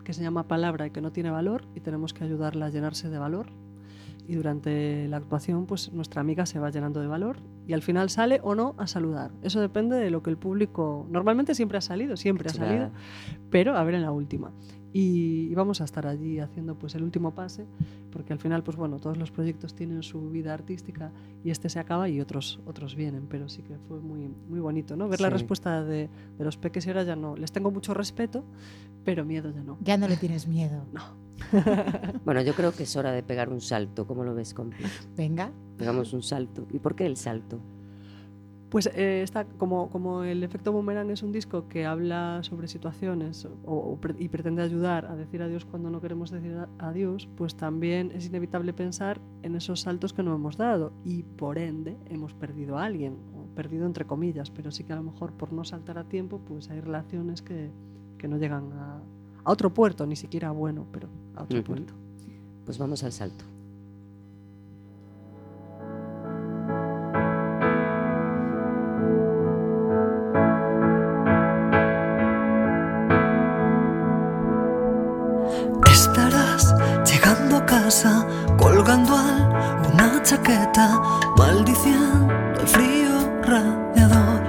que se llama palabra y que no tiene valor y tenemos que ayudarla a llenarse de valor. Y durante la actuación, pues nuestra amiga se va llenando de valor y al final sale o no a saludar. Eso depende de lo que el público... Normalmente siempre ha salido, pero a ver en la última. Y vamos a estar allí haciendo pues el último pase, porque al final pues bueno, todos los proyectos tienen su vida artística y este se acaba y otros vienen, pero sí que fue muy, muy bonito, ¿no? Ver la respuesta de los peques y ahora ya no. Les tengo mucho respeto, pero miedo ya no. Ya no le tienes miedo. No. Bueno, yo creo que es hora de pegar un salto. ¿Cómo lo ves, compi? Venga. Pegamos un salto. ¿Y por qué el salto? Pues está como el efecto Boomerang es un disco que habla sobre situaciones y pretende ayudar a decir adiós cuando no queremos decir adiós, pues también es inevitable pensar en esos saltos que no hemos dado y por ende hemos perdido a alguien, o perdido entre comillas, pero sí que a lo mejor por no saltar a tiempo pues hay relaciones que no llegan a otro puerto, ni siquiera bueno, pero a otro puerto. Pues vamos al salto. Estarás llegando a casa, colgando una chaqueta, maldiciendo el frío radiador,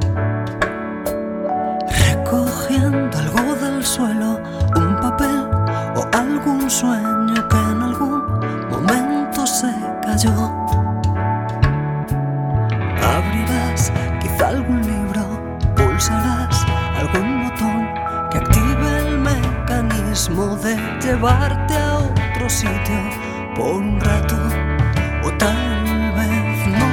recogiendo algo del suelo, un papel o algún sueño que en algún momento se cayó. Abrirás quizá algún libro, pulsarás algún botón que active el mecanismo de llevarte a otro sitio por un rato o tal vez no.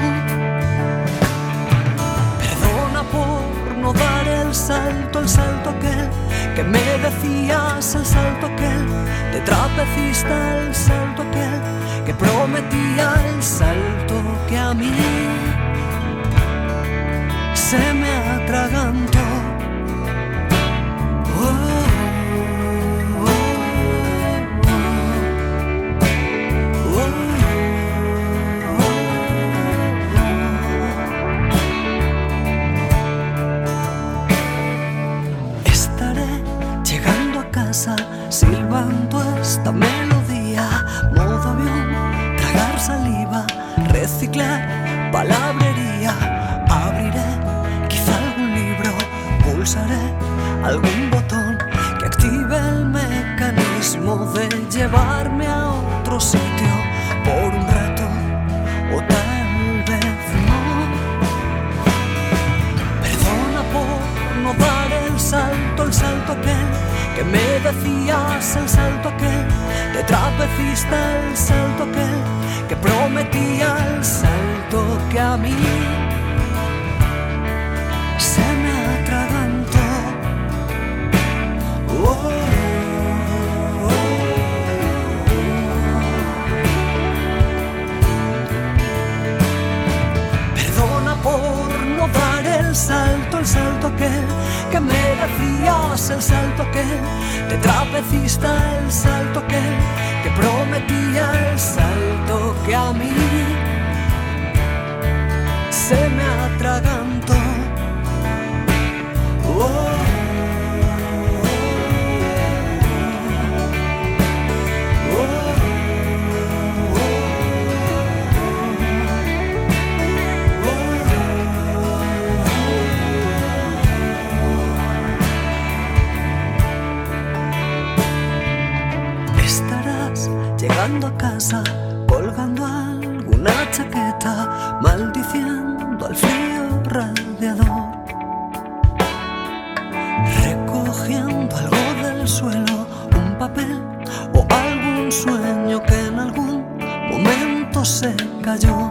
Perdona por no dar el salto aquel que me decías, el salto aquel de trapecista, el salto aquel que prometía, el salto que a mí se me atragantó. Estaré llegando a casa silbando esta melodía, modo avión, tragar saliva, reciclar palabrería. Abriré quizá algún libro, pulsaré algún botón que active el mecanismo de llevarme a otro sitio por un rato o tal vez no. Perdona por no dar el salto aquel que me decías, el salto aquel de trapecista, el salto aquel que prometía, el salto que a mí se me atragantó. Perdona por no dar el salto aquel que me decías, el salto aquel de trapecista, el salto aquel que prometía, el salto que a mí se me atragantó. Estarás llegando a casa, colgando alguna chaqueta, maldiciendo al frío radiador, recogiendo algo del suelo, un papel o algún sueño que en algún momento se cayó.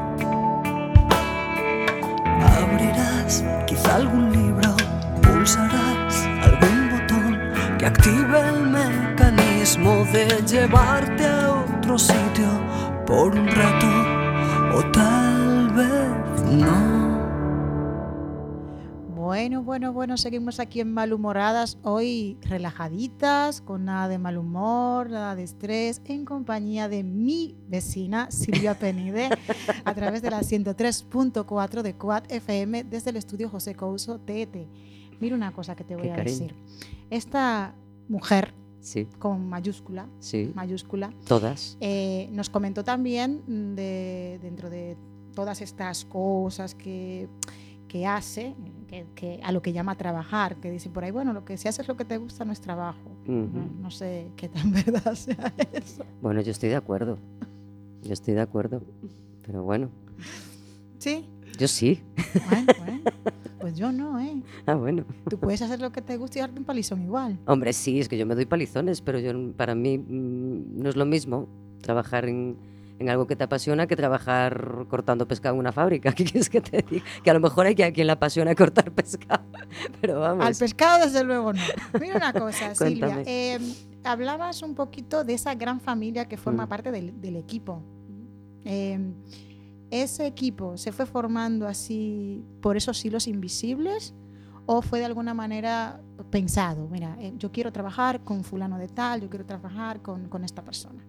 Abrirás quizá algún libro, pulsarás algún botón que active el mecanismo de llevarte a otro sitio por un rato o tal vez no. Bueno, seguimos aquí en Malhumoradas, hoy relajaditas, con nada de mal humor, nada de estrés, en compañía de mi vecina Silvia Penide, a través de la 103.4 de Quad FM, desde el estudio José Couso TET. Mira una cosa que te voy a decir. Esta mujer Sí. con mayúscula, Sí. mayúscula. Todas. Nos comentó también dentro de todas estas cosas que hace, que a lo que llama trabajar, que dicen por ahí, bueno, lo que si haces lo que te gusta no es trabajo. No sé qué tan verdad sea eso. Bueno, yo estoy de acuerdo. Pero bueno. ¿Sí? Yo sí. Bueno, pues yo no, ¿eh? Ah, bueno. Tú puedes hacer lo que te guste y darte un palizón igual. Hombre, sí, es que yo me doy palizones, pero para mí no es lo mismo trabajar en algo que te apasiona que trabajar cortando pescado en una fábrica. ¿Qué quieres que te diga? Que a lo mejor hay a quien le apasiona cortar pescado, pero vamos. Al pescado desde luego no. Mira una cosa, Cuéntame. Silvia. Hablabas un poquito de esa gran familia que forma parte del equipo. ¿Ese equipo se fue formando así por esos hilos invisibles o fue de alguna manera pensado? Mira, yo quiero trabajar con fulano de tal, yo quiero trabajar con esta persona.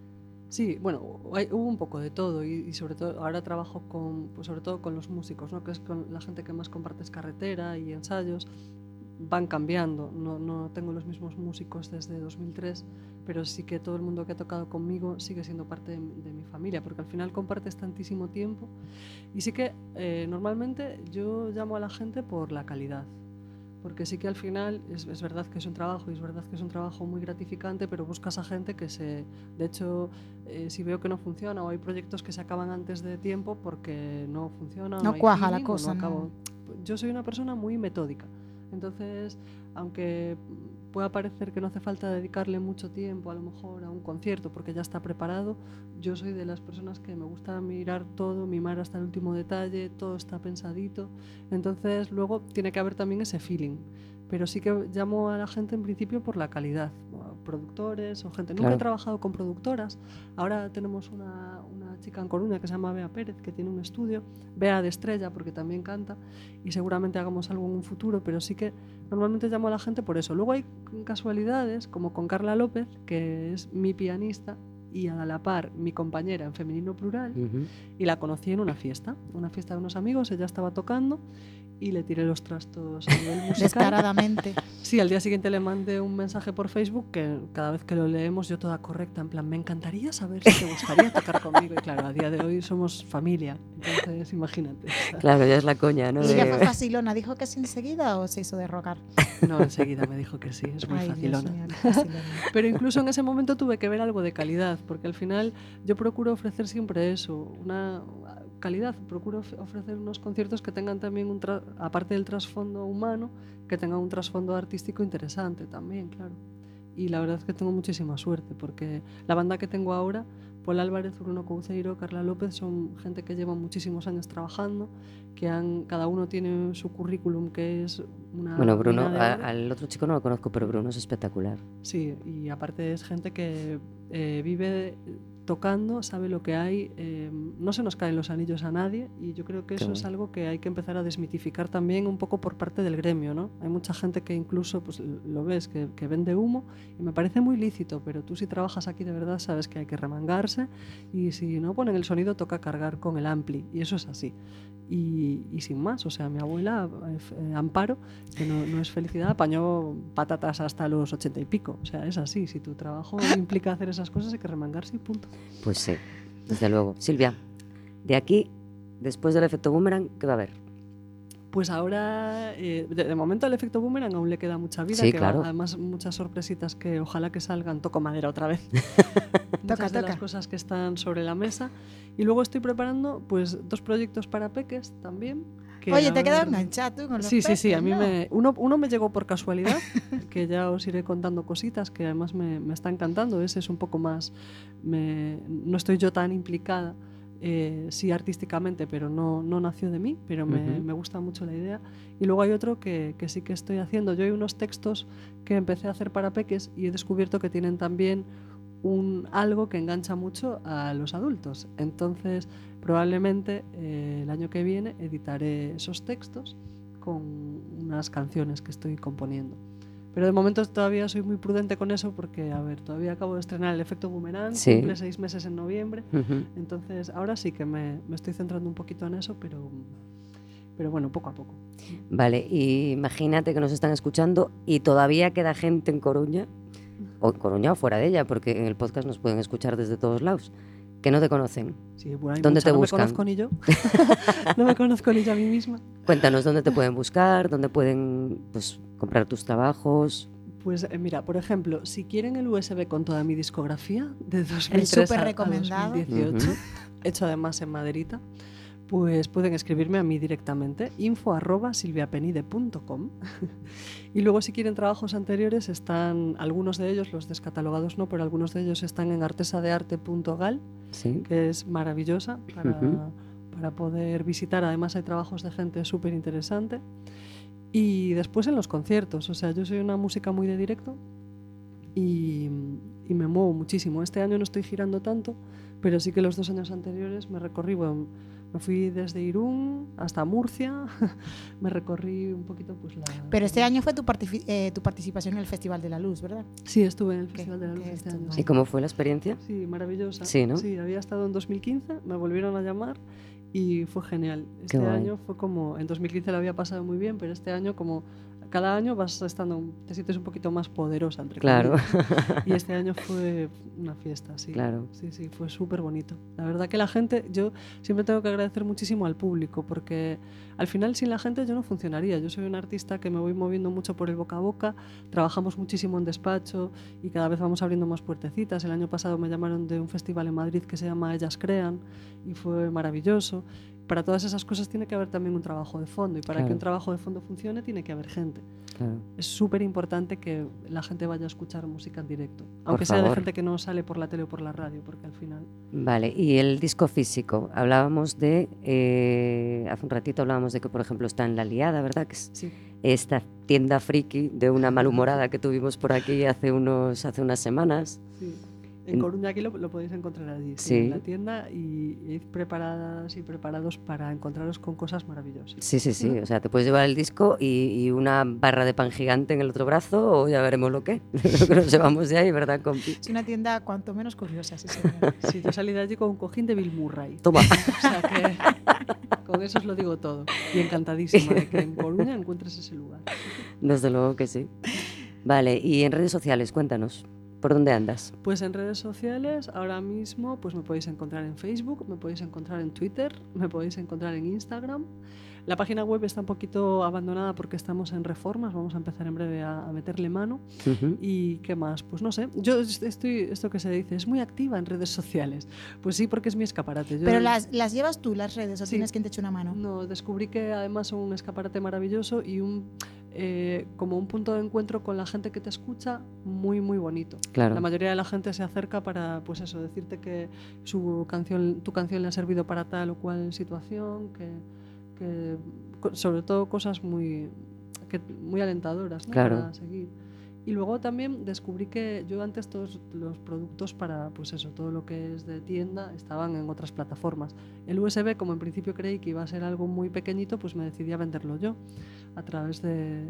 Sí, bueno, hubo un poco de todo y sobre todo ahora trabajo sobre todo con los músicos, ¿no? Que es con la gente que más compartes carretera y ensayos. Van cambiando, no tengo los mismos músicos desde 2003, pero sí que todo el mundo que ha tocado conmigo sigue siendo parte de mi familia, porque al final compartes tantísimo tiempo y sí que normalmente yo llamo a la gente por la calidad, porque sí que al final es verdad que es un trabajo y es verdad que es un trabajo muy gratificante, pero buscas a gente que de hecho, si veo que no funciona o hay proyectos que se acaban antes de tiempo porque no funciona, no hay cuaja feeling, la cosa, no. Yo soy una persona muy metódica. Entonces, aunque pueda parecer que no hace falta dedicarle mucho tiempo a lo mejor a un concierto porque ya está preparado, yo soy de las personas que me gusta mirar todo, mimar hasta el último detalle, todo está pensadito. Entonces, luego tiene que haber también ese feeling. Pero sí que llamo a la gente en principio por la calidad, productores o gente. Nunca he trabajado con productoras. Ahora tenemos una chica en Coruña que se llama Bea Pérez, que tiene un estudio, Bea de Estrella, porque también canta, y seguramente hagamos algo en un futuro, pero sí que normalmente llamo a la gente por eso. Luego hay casualidades, como con Carla López, que es mi pianista y a la par mi compañera en femenino plural, y la conocí en una fiesta de unos amigos, ella estaba tocando y le tiré los trastos a nivel musical. Descaradamente. Sí, al día siguiente le mandé un mensaje por Facebook que cada vez que lo leemos yo toda correcta, en plan, me encantaría saber si te gustaría tocar conmigo. Y claro, a día de hoy somos familia, entonces imagínate. Claro, ya es la coña, ¿no? ¿Y ella fue facilona? ¿Dijo que sí enseguida o se hizo de rogar? No, enseguida me dijo que sí, es muy facilona. Dios mío, facilona. Pero incluso en ese momento tuve que ver algo de calidad, porque al final yo procuro ofrecer siempre eso, una calidad, procuro ofrecer unos conciertos que tengan también, aparte del trasfondo humano, que tengan un trasfondo artístico interesante también, claro. Y la verdad es que tengo muchísima suerte, porque la banda que tengo ahora, Paul Álvarez, Bruno Couceiro, Carla López, son gente que llevan muchísimos años trabajando, que cada uno tiene su currículum, que es una... Bueno, Bruno, al otro chico no lo conozco, pero Bruno es espectacular. Sí, y aparte es gente que vive tocando, sabe lo que hay, no se nos caen los anillos a nadie, y yo creo que eso es algo que hay que empezar a desmitificar también un poco por parte del gremio, ¿no? Hay mucha gente que incluso, pues lo ves, que vende humo, y me parece muy lícito, pero tú si trabajas aquí de verdad sabes que hay que remangarse, y si no ponen el sonido toca cargar con el ampli, y eso es así. Y sin más, o sea, mi abuela, Amparo, que no es felicidad, apañó patatas hasta los 80 y pico, o sea, es así, si tu trabajo implica hacer esas cosas hay que remangarse y punto. Pues sí, desde luego. Silvia, de aquí, después del efecto boomerang, ¿qué va a haber? Pues ahora, de momento al efecto boomerang aún le queda mucha vida, sí, que claro. Además muchas sorpresitas que ojalá que salgan, toco madera otra vez. Muchas de las cosas que están sobre la mesa. Y luego estoy preparando pues 2 proyectos para peques también. Oye, te quedas enganchado tú con los peques, Sí, a mí ¿no? uno me llegó por casualidad, que ya os iré contando cositas que además me está encantando. Ese es un poco más, no estoy yo tan implicada, sí artísticamente, pero no nació de mí, pero me gusta mucho la idea. Y luego hay otro que sí que estoy haciendo. Yo hay unos textos que empecé a hacer para peques y he descubierto que tienen también algo que engancha mucho a los adultos. Entonces, probablemente el año que viene editaré esos textos con unas canciones que estoy componiendo. Pero de momento todavía soy muy prudente con eso porque, a ver, todavía acabo de estrenar el efecto boomerang, cumple 6 meses en noviembre, entonces ahora sí que me estoy centrando un poquito en eso, pero bueno, poco a poco. Vale, y imagínate que nos están escuchando y todavía queda gente en Coruña o en Coruña o fuera de ella, porque en el podcast nos pueden escuchar desde todos lados, que no te conocen. Sí, bueno, ¿Dónde te buscan? No me conozco ni yo. No me conozco ni yo a mí misma. Cuéntanos dónde te pueden buscar, dónde pueden pues, comprar tus trabajos. Pues mira, por ejemplo, si quieren el USB con toda mi discografía de 2003 súper a recomendado. 2018, hecho además en maderita, pues pueden escribirme a mí directamente, info@silviapenide.com. Y luego si quieren trabajos anteriores, están algunos de ellos, los descatalogados no, pero algunos de ellos están en artesadearte.gal, Sí. que es maravillosa para poder visitar. Además hay trabajos de gente súper interesante. Y después en los conciertos, o sea, yo soy una música muy de directo y me muevo muchísimo. Este año no estoy girando tanto, pero sí que los 2 años anteriores me recorrí, bueno, me fui desde Irún hasta Murcia, me recorrí un poquito pues la... Pero este año fue tu participación en el Festival de la Luz, ¿verdad? Sí, estuve en el Festival de la Luz este año. ¿Y cómo fue la experiencia? Sí, maravillosa. Sí, ¿no? Sí, había estado en 2015, me volvieron a llamar y fue genial. Este año fue como, en 2015 lo había pasado muy bien, pero este año como cada año te sientes un poquito más poderosa, entre comillas. Y este año fue una fiesta, sí. Claro. Sí, fue súper bonito. La verdad que la gente, yo siempre tengo que agradecer muchísimo al público, porque al final sin la gente yo no funcionaría. Yo soy un artista que me voy moviendo mucho por el boca a boca, trabajamos muchísimo en despacho y cada vez vamos abriendo más puertecitas. El año pasado me llamaron de un festival en Madrid que se llama Ellas Crean y fue maravilloso. Para todas esas cosas tiene que haber también un trabajo de fondo, y para que un trabajo de fondo funcione tiene que haber gente. Claro. Es súper importante que la gente vaya a escuchar música en directo, aunque sea de gente que no sale por la tele o por la radio, porque al final... Vale, y el disco físico, hablábamos de, hace un ratito hablábamos de que por ejemplo está en La Liada, ¿verdad? Que es esta tienda friki de una malhumorada que tuvimos por aquí hace unas semanas. Sí. En Coruña aquí lo podéis encontrar allí, en la tienda, y id preparadas y preparados para encontraros con cosas maravillosas. Sí, o sea, te puedes llevar el disco y una barra de pan gigante en el otro brazo, o ya veremos lo que nos llevamos de ahí, ¿verdad, compi? Es una tienda cuanto menos curiosa, sí. Sí, yo salí de allí con un cojín de Bill Murray. Toma. O sea que con eso os lo digo todo. Y encantadísima de que en Coruña encuentres ese lugar. Desde luego que sí. Vale, y en redes sociales, cuéntanos. ¿Por dónde andas? Pues en redes sociales ahora mismo pues me podéis encontrar en Facebook, me podéis encontrar en Twitter, me podéis encontrar en Instagram. La página web está un poquito abandonada porque estamos en reformas, vamos a empezar en breve a meterle mano. ¿Y qué más? Pues no sé, yo estoy, esto que se dice, es muy activa en redes sociales. Pues sí, porque es mi escaparate. ¿Pero las llevas tú, las redes, o tienes quien te eche una mano? No, descubrí que además son un escaparate maravilloso y como un punto de encuentro con la gente que te escucha muy, muy bonito. Claro. La mayoría de la gente se acerca para, pues eso, decirte que tu canción le ha servido para tal o cual situación, que sobre todo cosas muy alentadoras, ¿no? Claro. Para seguir. Y luego también descubrí que yo antes todos los productos para, pues eso, todo lo que es de tienda estaban en otras plataformas. El USB, como en principio creí que iba a ser algo muy pequeñito, pues me decidí a venderlo yo a través de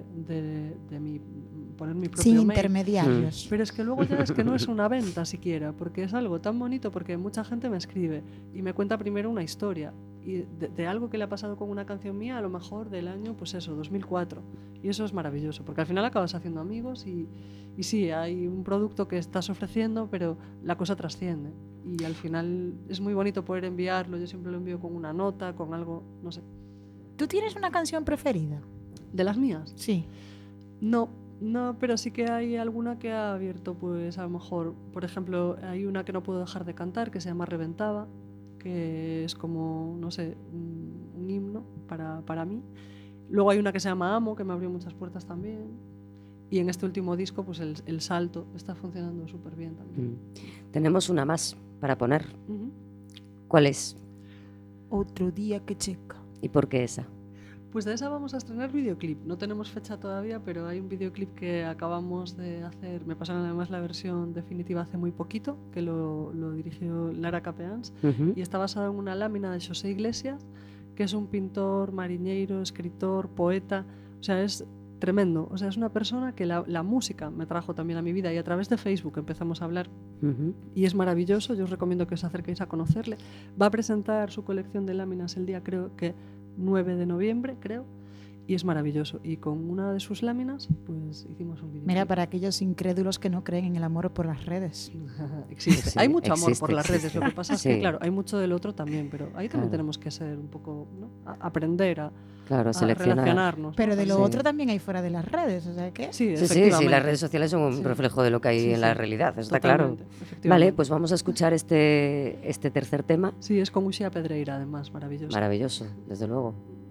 poner mi propio sin mail. intermediarios. Pero es que luego ya es que no es una venta siquiera, porque es algo tan bonito, porque mucha gente me escribe y me cuenta primero una historia y de algo que le ha pasado con una canción mía, a lo mejor del año, pues eso, 2004. Y eso es maravilloso, porque al final acabas haciendo amigos y sí, hay un producto que estás ofreciendo, pero la cosa trasciende. Y al final es muy bonito poder enviarlo, yo siempre lo envío con una nota, con algo, no sé. ¿Tú tienes una canción preferida? ¿De las mías? Sí. No, pero sí que hay alguna que ha abierto, pues a lo mejor, por ejemplo, hay una que no puedo dejar de cantar, que se llama Reventaba, que es como, no sé, un himno para mí. Luego hay una que se llama Amo, que me abrió muchas puertas también. Y en este último disco, pues el Salto está funcionando súper bien también. Tenemos una más para poner. ¿Cuál es? Otro día que checa. ¿Y por qué esa? Pues de esa vamos a estrenar videoclip. No tenemos fecha todavía, pero hay un videoclip que acabamos de hacer. Me pasaron además la versión definitiva hace muy poquito, que lo dirigió Lara Capeans, y está basado en una lámina de Xosé Iglesias, que es un pintor, mariñeiro, escritor, poeta. O sea, es tremendo. O sea, es una persona que la música me trajo también a mi vida, y a través de Facebook empezamos a hablar. Y es maravilloso. Yo os recomiendo que os acerquéis a conocerle. Va a presentar su colección de láminas el día, creo que 9 de noviembre, creo. y es maravilloso. Y con una de sus láminas, pues hicimos un vídeo. Mira, para aquellos incrédulos que no creen en el amor por las redes. Existe. Sí, Hay mucho amor existe, por las redes. existe. Lo que pasa es Sí. que, claro, hay mucho del otro también, pero ahí también Claro. tenemos que ser un poco, ¿no? Aprender a seleccionar. relacionarnos. Pero de lo Sí. otro también hay fuera de las redes, o sea que... Sí, Sí, efectivamente. las redes sociales son un Sí. reflejo de lo que hay Sí, en la sí. realidad, está Totalmente, claro. efectivamente. Vale, pues vamos a escuchar este tercer tema. Sí, es con Uxía Pedreira, además, maravilloso. Maravilloso, desde luego.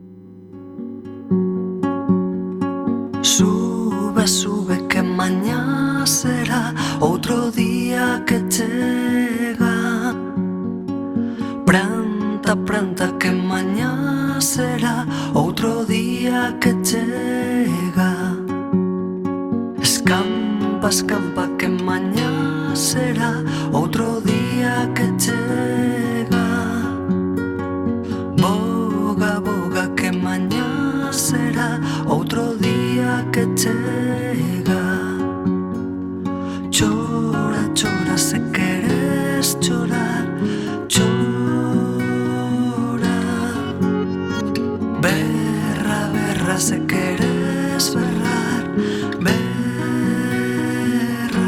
Sube, sube, que mañá será outro día que chega. Pranta, pranta, que mañá será outro día que chega. Escampa, escampa, que mañá será outro día que chega. Boga, boga, que mañá será outro día que chega. Chora, chora, se queres chorar, chora. Berra, berra, se queres berrar, berra.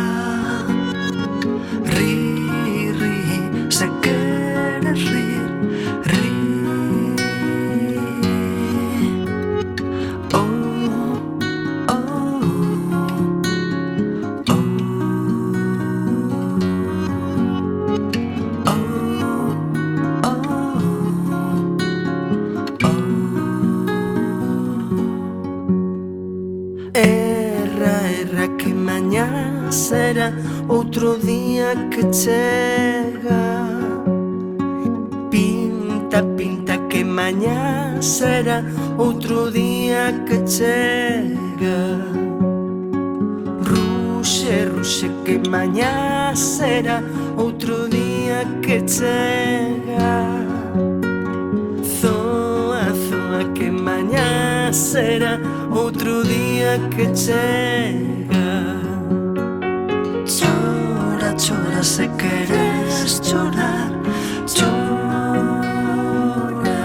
Ri, ri, se queres rir, ri. Oh, oh, oh, Erra, erra, que mañá será outro día que chega. Pinta, pinta, que mañá será outro día que chega. Ruxe, ruxe, que mañá será outro día que chega. Zoa, zoa, que mañá será outro día que chega. Chora, chora, se queres chorar, chora.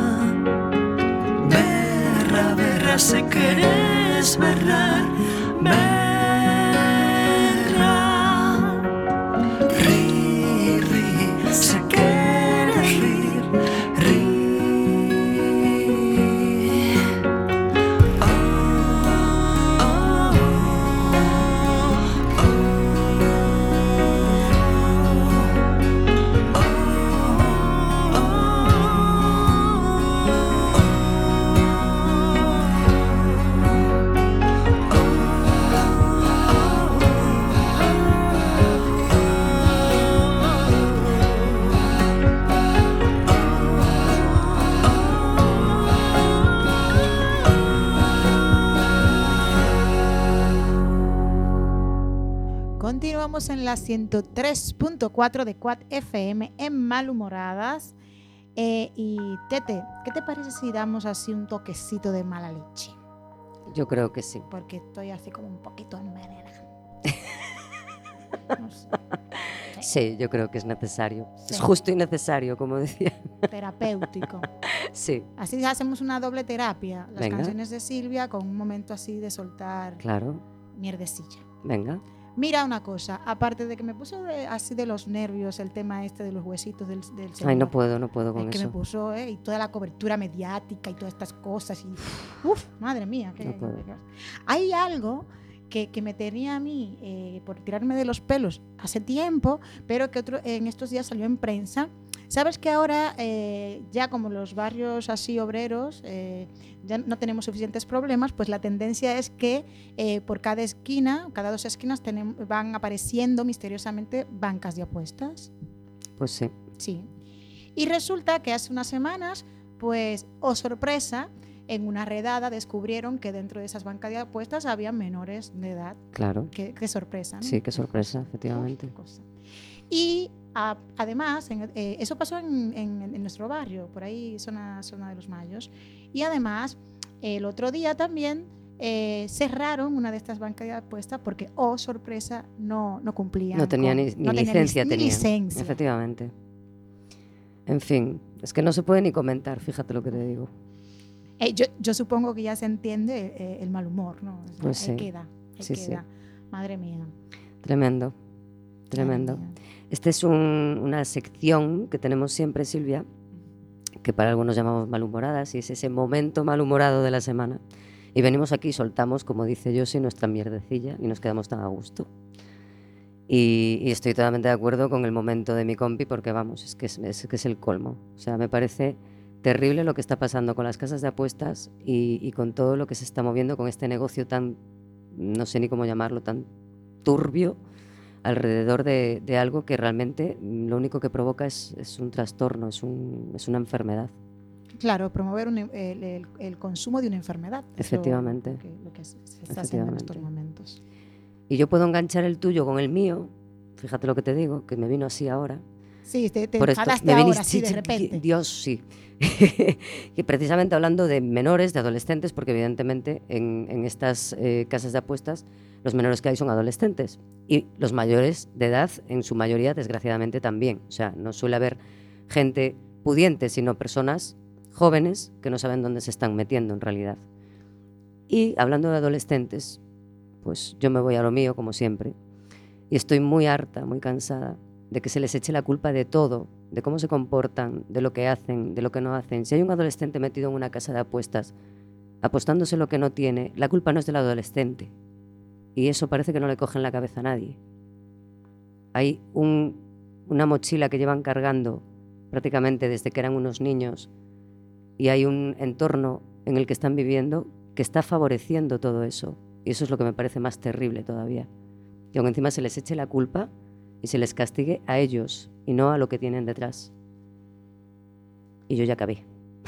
Berra, berra, se queres berrar, berra. Ri, ri, se queres rir, ri. Oh, oh, Continuamos en la 103.4 de Quad FM en Malhumoradas. Y Tete, ¿qué te parece si damos así un toquecito de mala leche? Yo creo que sí. Porque estoy así como un poquito envenenada. No sé. Sí, yo creo que es necesario. Sí. Es justo y necesario, como decía. Terapéutico. Sí, Así hacemos una doble terapia. Las Venga. canciones de Silvia con un momento así de soltar claro. mierdecilla. Venga. Mira una cosa, aparte de que me puso así de los nervios el tema este de los huesitos del celular. Ay, no puedo con Es que eso. me puso, y toda la cobertura mediática y todas estas cosas. Y, uf, madre mía. No puedo. Hay algo que me tenía a mí por tirarme de los pelos hace tiempo, pero que en estos días salió en prensa. Sabes que ahora ya como los barrios así obreros ya no tenemos suficientes problemas, pues la tendencia es que por cada esquina, cada 2 esquinas van apareciendo misteriosamente bancas de apuestas. Pues sí. Sí. Y resulta que hace unas semanas, pues, oh sorpresa, en una redada descubrieron que dentro de esas bancas de apuestas había menores de edad. Claro. Qué sorpresa, ¿no? Sí, qué sorpresa, efectivamente. Qué cosa. Y además, eso pasó en nuestro barrio, por ahí, zona de los Mayos. Y además, el otro día también cerraron una de estas bancas de apuestas porque, oh sorpresa, no cumplían. No tenía ni licencia. Ni licencia. Efectivamente. En fin, es que no se puede ni comentar, fíjate lo que te digo. Yo supongo que ya se entiende el mal humor, ¿no? O sea, Pues sí. ahí queda. Sí. Madre mía. Tremendo. Madre mía. Esta es una sección que tenemos siempre, Silvia, que para algunos llamamos malhumoradas, y es ese momento malhumorado de la semana. Y venimos aquí y soltamos, como dice Josi, nuestra mierdecilla y nos quedamos tan a gusto. Y estoy totalmente de acuerdo con el momento de mi compi porque, vamos, es que es el colmo. O sea, me parece terrible lo que está pasando con las casas de apuestas y con todo lo que se está moviendo con este negocio tan, no sé ni cómo llamarlo, tan turbio alrededor de algo que realmente lo único que provoca es un trastorno, es una enfermedad. Claro, promover el consumo de una enfermedad. Efectivamente. Lo que se está haciendo en estos momentos. Y yo puedo enganchar el tuyo con el mío, fíjate lo que te digo, que me vino así ahora. Sí, te Por enfadaste esto, ahora, sí, de repente. Dios, sí. Y precisamente hablando de menores, de adolescentes, porque evidentemente en estas casas de apuestas los menores que hay son adolescentes y los mayores de edad, en su mayoría, desgraciadamente también. O sea, no suele haber gente pudiente, sino personas jóvenes que no saben dónde se están metiendo en realidad. Y hablando de adolescentes, pues yo me voy a lo mío, como siempre, y estoy muy harta, muy cansada de que se les eche la culpa de todo, de cómo se comportan, de lo que hacen, de lo que no hacen. Si hay un adolescente metido en una casa de apuestas, apostándose lo que no tiene, la culpa no es del adolescente. Y eso parece que no le coge en la cabeza a nadie. Hay una mochila que llevan cargando prácticamente desde que eran unos niños y hay un entorno en el que están viviendo que está favoreciendo todo eso. Y eso es lo que me parece más terrible todavía. Y aún encima se les eche la culpa y se les castigue a ellos y no a lo que tienen detrás. Y yo ya acabé.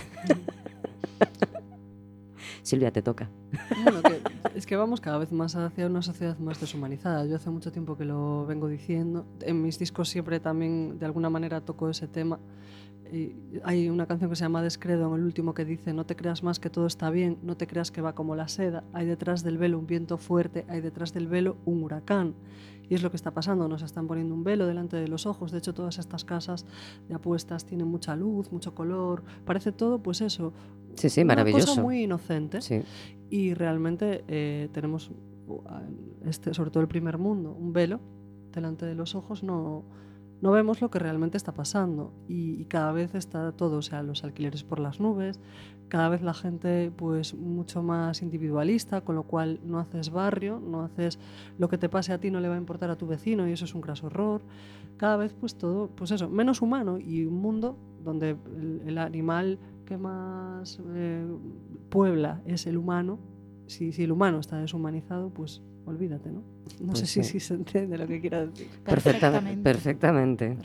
Silvia, te toca. Bueno, es que vamos cada vez más hacia una sociedad más deshumanizada. Yo hace mucho tiempo que lo vengo diciendo. En mis discos siempre también de alguna manera toco ese tema. Y hay una canción que se llama Descredo, en el último, que dice: no te creas más que todo está bien, no te creas que va como la seda, hay detrás del velo un viento fuerte, hay detrás del velo un huracán. Y es lo que está pasando, nos están poniendo un velo delante de los ojos. De hecho, todas estas casas de apuestas tienen mucha luz, mucho color, parece todo, pues eso, sí, una maravilloso. cosa muy inocente. Sí. Y realmente tenemos, sobre todo el primer mundo, un velo delante de los ojos. No vemos lo que realmente está pasando y cada vez está todo, o sea, los alquileres por las nubes, cada vez la gente pues mucho más individualista, con lo cual no haces barrio, no haces lo que te pase a ti, no le va a importar a tu vecino y eso es un graso horror. Cada vez pues todo, pues eso, menos humano, y un mundo donde el animal que más puebla es el humano. Si el humano está deshumanizado, pues olvídate, ¿no? No pues sé sí. si se entiende lo que quiero decir. Perfectamente.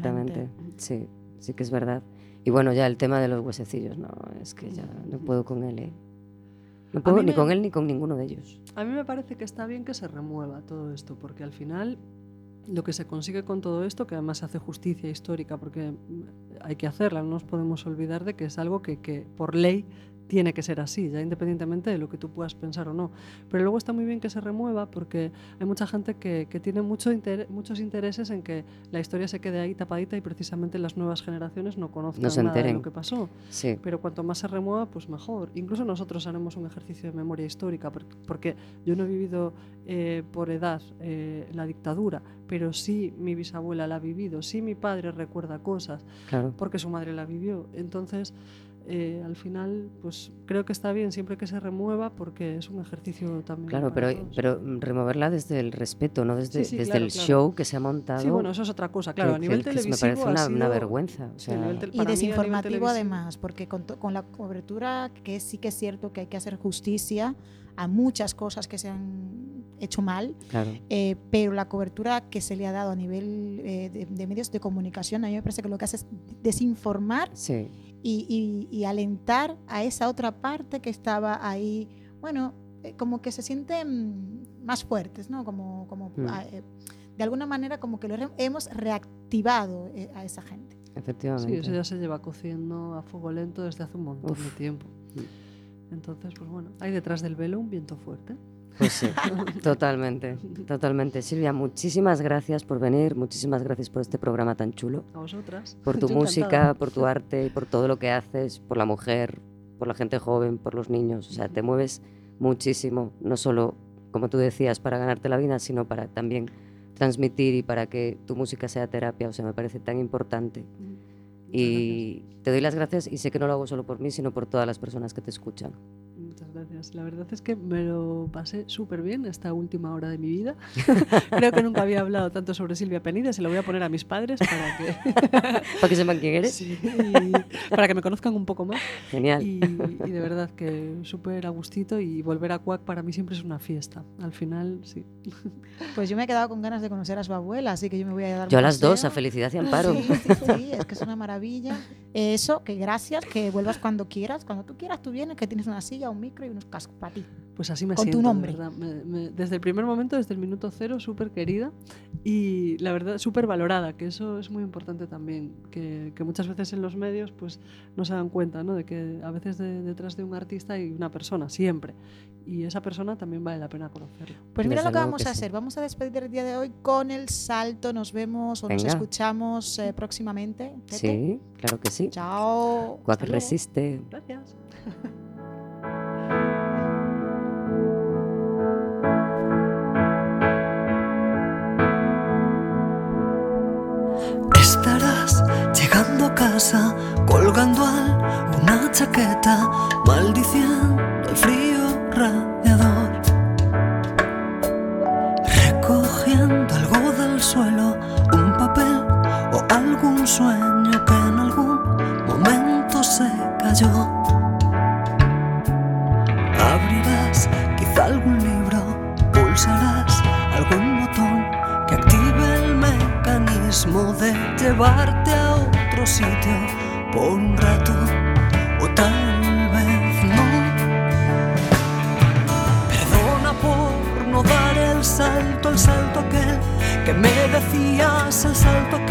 Sí que es verdad. Y bueno, ya el tema de los huesecillos, no, es que ya no puedo con él, ¿eh? No puedo ni con él ni con ninguno de ellos. A mí me parece que está bien que se remueva todo esto, porque al final lo que se consigue con todo esto, que además se hace justicia histórica, porque hay que hacerla, no nos podemos olvidar de que es algo que por ley tiene que ser así, ya independientemente de lo que tú puedas pensar o no. Pero luego está muy bien que se remueva, porque hay mucha gente que tiene muchos intereses en que la historia se quede ahí tapadita y precisamente las nuevas generaciones no conozcan nada de lo que pasó. Sí. Pero cuanto más se remueva, pues mejor. Incluso nosotros haremos un ejercicio de memoria histórica, porque yo no he vivido por edad la dictadura, pero sí mi bisabuela la ha vivido, sí mi padre recuerda cosas, claro, porque su madre la vivió. Entonces, al final, pues creo que está bien siempre que se remueva, porque es un ejercicio también. Claro, pero removerla desde el respeto, no desde el show que se ha montado. Sí, bueno, eso es otra cosa, claro. A nivel televisivo me parece una vergüenza. O sea, y desinformativo además, porque con la cobertura, que sí que es cierto que hay que hacer justicia a muchas cosas que se han hecho mal, claro. Pero la cobertura que se le ha dado a nivel de medios de comunicación, a mí me parece que lo que hace es desinformar. Sí. Y alentar a esa otra parte que estaba ahí, bueno, como que se sienten más fuertes, ¿no? De alguna manera como que lo hemos reactivado a esa gente. Efectivamente. Sí, eso ya se lleva cociendo a fuego lento desde hace un montón de tiempo. Entonces, pues bueno, hay detrás del velo un viento fuerte. Pues sí, totalmente. Silvia, muchísimas gracias por venir, muchísimas gracias por este programa tan chulo. A vosotras. Por tu música, por tu arte, por todo lo que haces, por la mujer, por la gente joven, por los niños. O sea, te mueves muchísimo, no solo, como tú decías, para ganarte la vida, sino para también transmitir y para que tu música sea terapia. O sea, me parece tan importante. Y te doy las gracias, y sé que no lo hago solo por mí, sino por todas las personas que te escuchan. Muchas gracias. La verdad es que me lo pasé súper bien esta última hora de mi vida. Creo que nunca había hablado tanto sobre Silvia Penide. Se lo voy a poner a mis padres para que sepan quién eres. Sí, para que me conozcan un poco más. Genial. Y de verdad que súper a gustito, y volver a Quack para mí siempre es una fiesta. Al final, sí. Pues yo me he quedado con ganas de conocer a su abuela, así que yo me voy a dar yo un a las paseo. 2, a Felicidad y Amparo. Sí, es que es una maravilla. Eso, que gracias, que vuelvas cuando quieras. Cuando tú quieras, tú vienes, que tienes una silla, un micro y unos cascos para ti. Pues así me con siento, tu nombre. de verdad. Desde el primer momento, desde el minuto cero, súper querida, y la verdad súper valorada, que eso es muy importante también, que muchas veces en los medios pues no se dan cuenta, ¿no? De que a veces detrás de un artista hay una persona, siempre, y esa persona también vale la pena conocerla. Pues mira Desde lo que luego vamos que a sí. hacer. Vamos a despedir el día de hoy con El Salto. Nos vemos o nos Venga. escuchamos próximamente. Tete. Sí, claro que sí. Chao. Quack Hasta luego. resiste. Gracias. Estarás llegando a casa, colgando alguna chaqueta, maldiciendo el frío radiador, recogiendo algo del suelo, un papel o algún sueño que en algún momento se cayó. Abrirás quizá algún libro, pulsarás algún botón que active el mecanismo de llevarte a otro sitio por un rato, o tal vez no. Perdona por no dar el salto aquel que me decías, el salto aquel